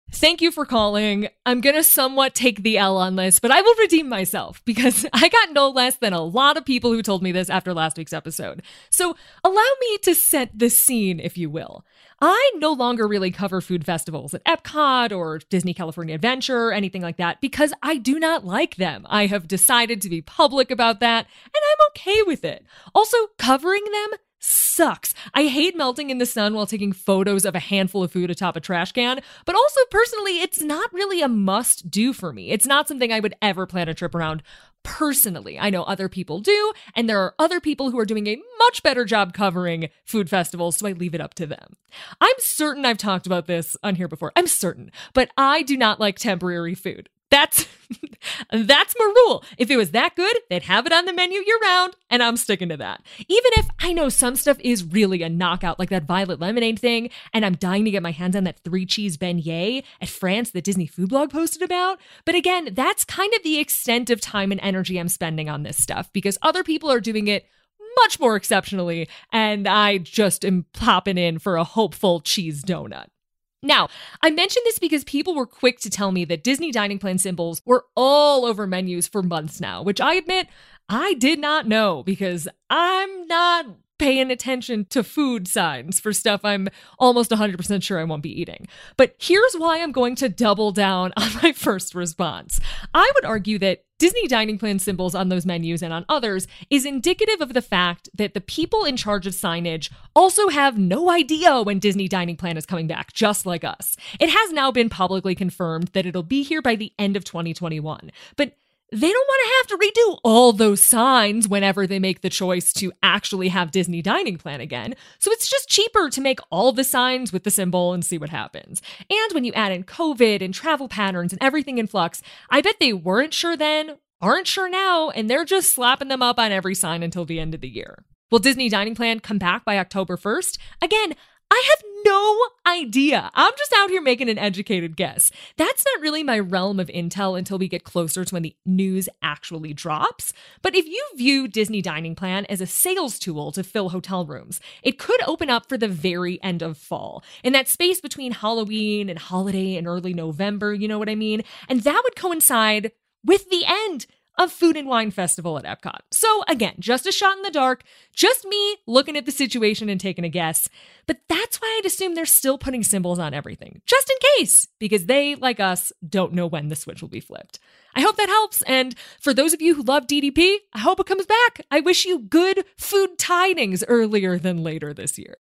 Thank you for calling. I'm going to somewhat take the L on this, but I will redeem myself because I got no less than a lot of people who told me this after last week's episode. So allow me to set the scene, if you will. I no longer really cover food festivals at Epcot or Disney California Adventure or anything like that because I do not like them. I have decided to be public about that, and I'm okay with it. Also, covering them sucks. I hate melting in the sun while taking photos of a handful of food atop a trash can, but also personally, it's not really a must do for me. It's not something I would ever plan a trip around personally. I know other people do, and there are other people who are doing a much better job covering food festivals, so I leave it up to them. I'm certain I've talked about this on here before. I'm certain, but I do not like temporary food. That's that's my rule. If it was that good, they'd have it on the menu year round, and I'm sticking to that. Even if I know some stuff is really a knockout, like that violet lemonade thing, and I'm dying to get my hands on that three cheese beignet at France that Disney Food Blog posted about. But again, that's kind of the extent of time and energy I'm spending on this stuff because other people are doing it much more exceptionally, and I just am popping in for a hopeful cheese donut. Now, I mentioned this because people were quick to tell me that Disney dining plan symbols were all over menus for months now, which I admit I did not know because I'm not paying attention to food signs for stuff I'm almost one hundred percent sure I won't be eating. But here's why I'm going to double down on my first response. I would argue that Disney dining plan symbols on those menus and on others is indicative of the fact that the people in charge of signage also have no idea when Disney dining plan is coming back, just like us. It has now been publicly confirmed that it'll be here by the end of twenty twenty-one. But they don't want to have to redo all those signs whenever they make the choice to actually have Disney dining plan again. So it's just cheaper to make all the signs with the symbol and see what happens. And when you add in COVID and travel patterns and everything in flux, I bet they weren't sure then, aren't sure now, and they're just slapping them up on every sign until the end of the year. Will Disney dining plan come back by October first? Again, I have no idea. I'm just out here making an educated guess. That's not really my realm of intel until we get closer to when the news actually drops. But if you view Disney dining plan as a sales tool to fill hotel rooms, it could open up for the very end of fall. In that space between Halloween and holiday and early November, you know what I mean? And that would coincide with the end of Food and Wine Festival at Epcot. So again, just a shot in the dark, just me looking at the situation and taking a guess. But that's why I'd assume they're still putting symbols on everything, just in case, because they, like us, don't know when the switch will be flipped. I hope that helps. And for those of you who love D D P, I hope it comes back. I wish you good food tidings earlier than later this year.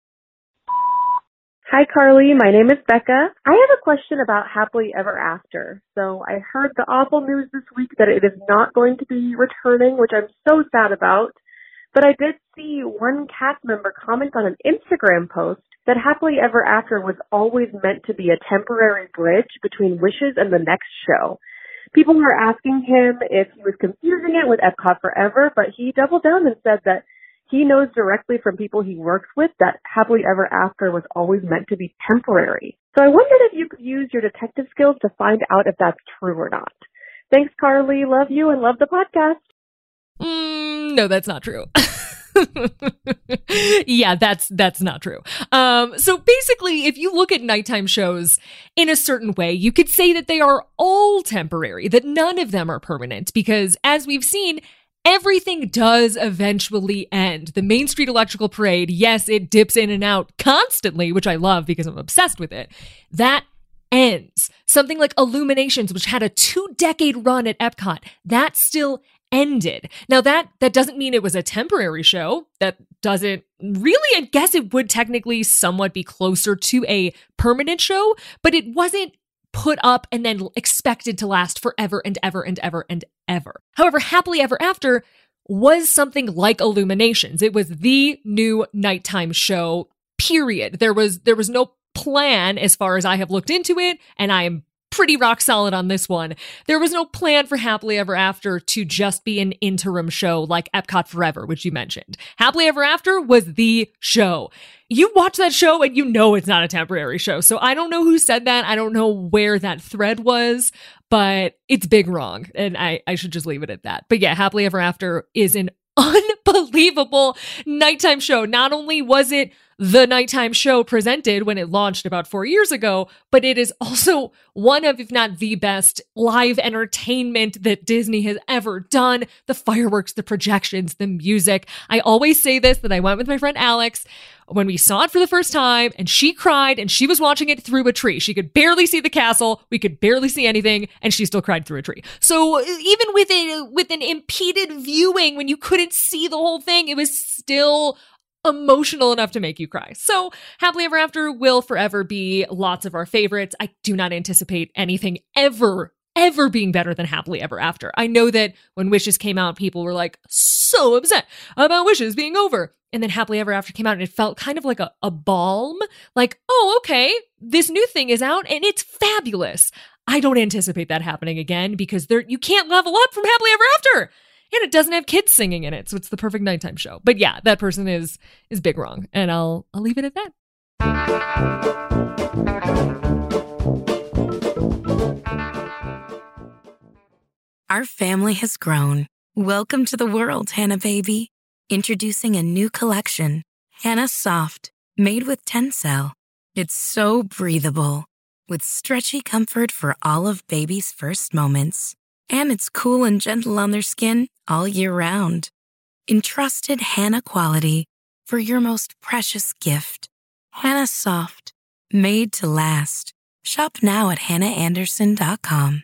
Hi, Carly. My name is Becca. I have a question about Happily Ever After. So I heard the awful news this week that it is not going to be returning, which I'm so sad about. But I did see one cast member comment on an Instagram post that Happily Ever After was always meant to be a temporary bridge between Wishes and the next show. People were asking him if he was confusing it with Epcot Forever, but he doubled down and said that he knows directly from people he works with that Happily Ever After was always meant to be temporary. So I wondered if you could use your detective skills to find out if that's true or not. Thanks, Carly. Love you and love the podcast. Mm, no, that's not true. yeah, that's that's not true. Um, so basically, if you look at nighttime shows in a certain way, you could say that they are all temporary, that none of them are permanent, because as we've seen, everything does eventually end. The Main Street Electrical Parade, yes, it dips in and out constantly, which I love because I'm obsessed with it. That ends. Something like Illuminations, which had a two-decade run at Epcot, that still ended. Now, that that doesn't mean it was a temporary show. That doesn't really, I guess it would technically somewhat be closer to a permanent show, but it wasn't put up and then expected to last forever and ever and ever and ever. However, Happily Ever After was something like Illuminations. It was the new nighttime show, period. There was there was no plan as far as I have looked into it, and I am pretty rock solid on this one. There was no plan for Happily Ever After to just be an interim show like Epcot Forever, which you mentioned. Happily Ever After was the show. You watch that show and you know it's not a temporary show. So I don't know who said that. I don't know where that thread was, but it's big wrong. And I, I should just leave it at that. But yeah, Happily Ever After is an unbelievable nighttime show. Not only was it the nighttime show presented when it launched about four years ago, but it is also one of, if not the best, live entertainment that Disney has ever done. The fireworks, the projections, the music. I always say this, that I went with my friend Alex when we saw it for the first time, and she cried, and she was watching it through a tree. She could barely see the castle. We could barely see anything, and she still cried through a tree. So even with a, with an impeded viewing, when you couldn't see the whole thing, it was still emotional enough to make you cry. So Happily Ever After will forever be lots of our favorites. I do not anticipate anything ever, ever being better than Happily Ever After. I know that when Wishes came out, people were like so upset about Wishes being over. And then Happily Ever After came out and it felt kind of like a, a balm. Like, oh, okay, this new thing is out and it's fabulous. I don't anticipate that happening again because there you can't level up from Happily Ever After. And it doesn't have kids singing in it, so it's the perfect nighttime show. But yeah, that person is is big wrong, and I'll I'll leave it at that. Our family has grown. Welcome to the world, Hannah baby. Introducing a new collection, Hannah Soft, made with Tencel. It's so breathable, with stretchy comfort for all of baby's first moments. And it's cool and gentle on their skin all year round. Entrusted Hannah quality for your most precious gift. Hannah Soft, made to last. Shop now at hannah anderson dot com.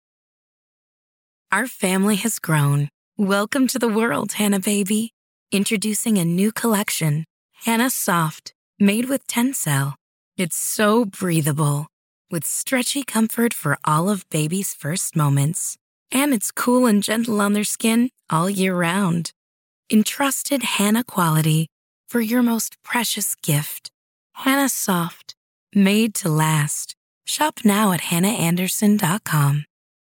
Our family has grown. Welcome to the world, Hannah baby. Introducing a new collection, Hannah Soft, made with Tencel. It's so breathable, with stretchy comfort for all of baby's first moments. And it's cool and gentle on their skin all year round. Entrusted Hannah quality for your most precious gift. Hannah Soft, made to last. Shop now at hannah anderson dot com.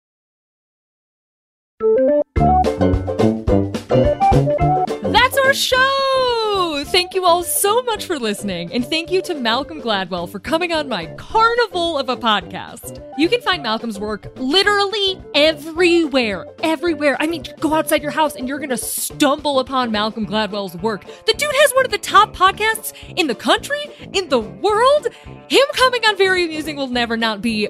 That's our show! Thank you all so much for listening, and thank you to Malcolm Gladwell for coming on my carnival of a podcast. You can find Malcolm's work literally everywhere, everywhere. I mean, go outside your house and you're gonna stumble upon Malcolm Gladwell's work. The dude has one of the top podcasts in the country, in the world. Him coming on Very Amusing will never not be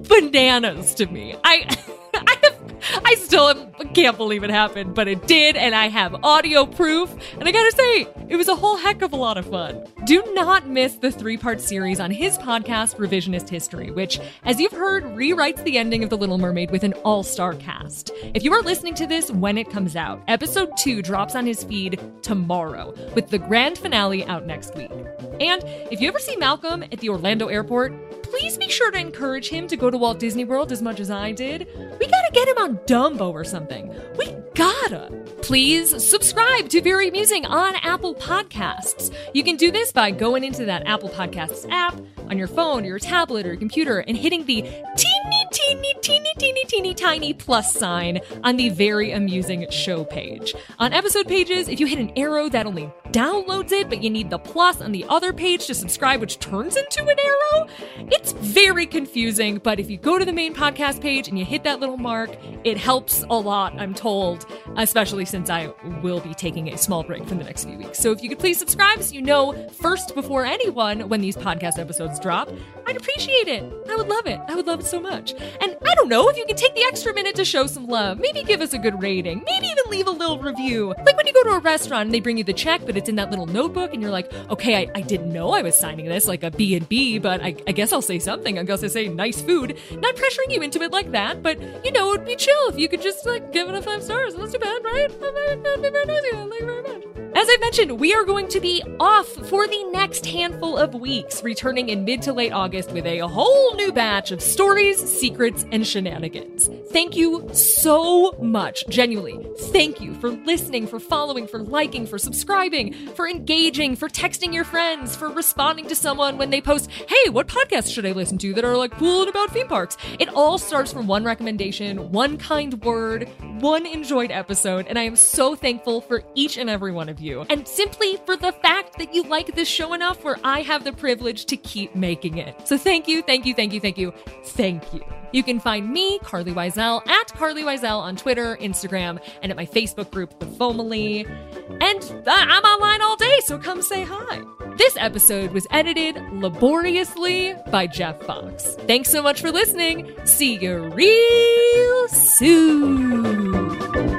bananas to me. I, I have I still can't believe it happened, but it did, and I have audio proof, and I gotta say, it was a whole heck of a lot of fun. Do not miss the three-part series on his podcast, Revisionist History, which, as you've heard, rewrites the ending of The Little Mermaid with an all-star cast. If you are listening to this when it comes out, episode two drops on his feed tomorrow, with the grand finale out next week. And if you ever see Malcolm at the Orlando airport, please be sure to encourage him to go to Walt Disney World as much as I did. We gotta get him on Dumbo or something. We gotta. Please subscribe to Very Amusing on Apple Podcasts. You can do this by going into that Apple Podcasts app on your phone or your tablet or your computer and hitting the teeny, teeny, teeny, teeny, teeny, tiny plus sign on the Very Amusing show page. On episode pages, if you hit an arrow, that only downloads it, but you need the plus on the other page to subscribe, which turns into an arrow. It's very confusing, but if you go to the main podcast page and you hit that little mark, it helps a lot, I'm told, especially since I will be taking a small break for the next few weeks. So if you could please subscribe so you know first before anyone when these podcast episodes drop, I'd appreciate it. I would love it. I would love it so much. And I don't know, if you can take the extra minute to show some love, maybe give us a good rating, maybe even leave a little review. Like when you go to a restaurant and they bring you the check, but it's in that little notebook and you're like, okay, I, I didn't know I was signing this like a B and B, but I, I guess I'll say something. I guess I say nice food. Not pressuring you into it like that, but you know, it'd be chill if you could just like give it a five stars. That's too bad, right? That'd be very nice. Thank you very much. As I mentioned, we are going to be off for the next handful of weeks, returning in mid to late August with a whole new batch of stories, secrets, and shenanigans. Thank you so much, genuinely. Thank you for listening, for following, for liking, for subscribing, for engaging, for texting your friends, for responding to someone when they post, hey, what podcasts should I listen to that are like cool and about theme parks? It all starts from one recommendation, one kind word, one enjoyed episode, and I am so thankful for each and every one of you. And simply for the fact that you like this show enough where I have the privilege to keep making it. So thank you, thank you, thank you, thank you, thank you. You can find me, Carly Wiesel, at Carly Wiesel on Twitter, Instagram, and at my Facebook group, The Fomily. And I'm online all day, so come say hi. This episode was edited laboriously by Jeff Fox. Thanks so much for listening. See you real soon.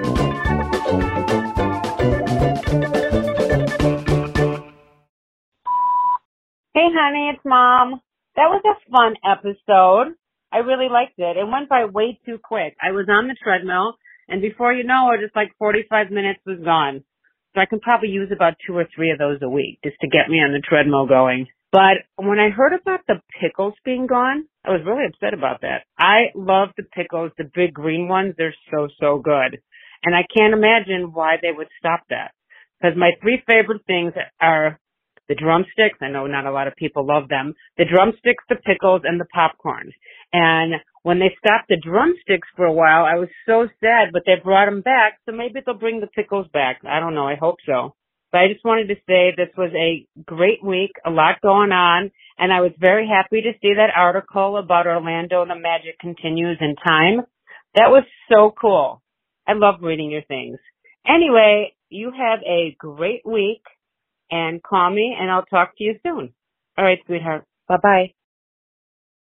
Hey, honey, it's Mom. That was a fun episode. I really liked it. It went by way too quick. I was on the treadmill, and before you know it, just like forty-five minutes was gone. So I can probably use about two or three of those a week just to get me on the treadmill going. But when I heard about the pickles being gone, I was really upset about that. I love the pickles, the big green ones. They're so, so good. And I can't imagine why they would stop that. Because my three favorite things are the drumsticks. I know not a lot of people love them. The drumsticks, the pickles, and the popcorn. And when they stopped the drumsticks for a while, I was so sad, but they brought them back. So maybe they'll bring the pickles back. I don't know. I hope so. But I just wanted to say this was a great week, a lot going on. And I was very happy to see that article about Orlando and the Magic Continues in Time. That was so cool. I love reading your things. Anyway, you have a great week. And call me, and I'll talk to you soon. All right, sweetheart. Bye-bye.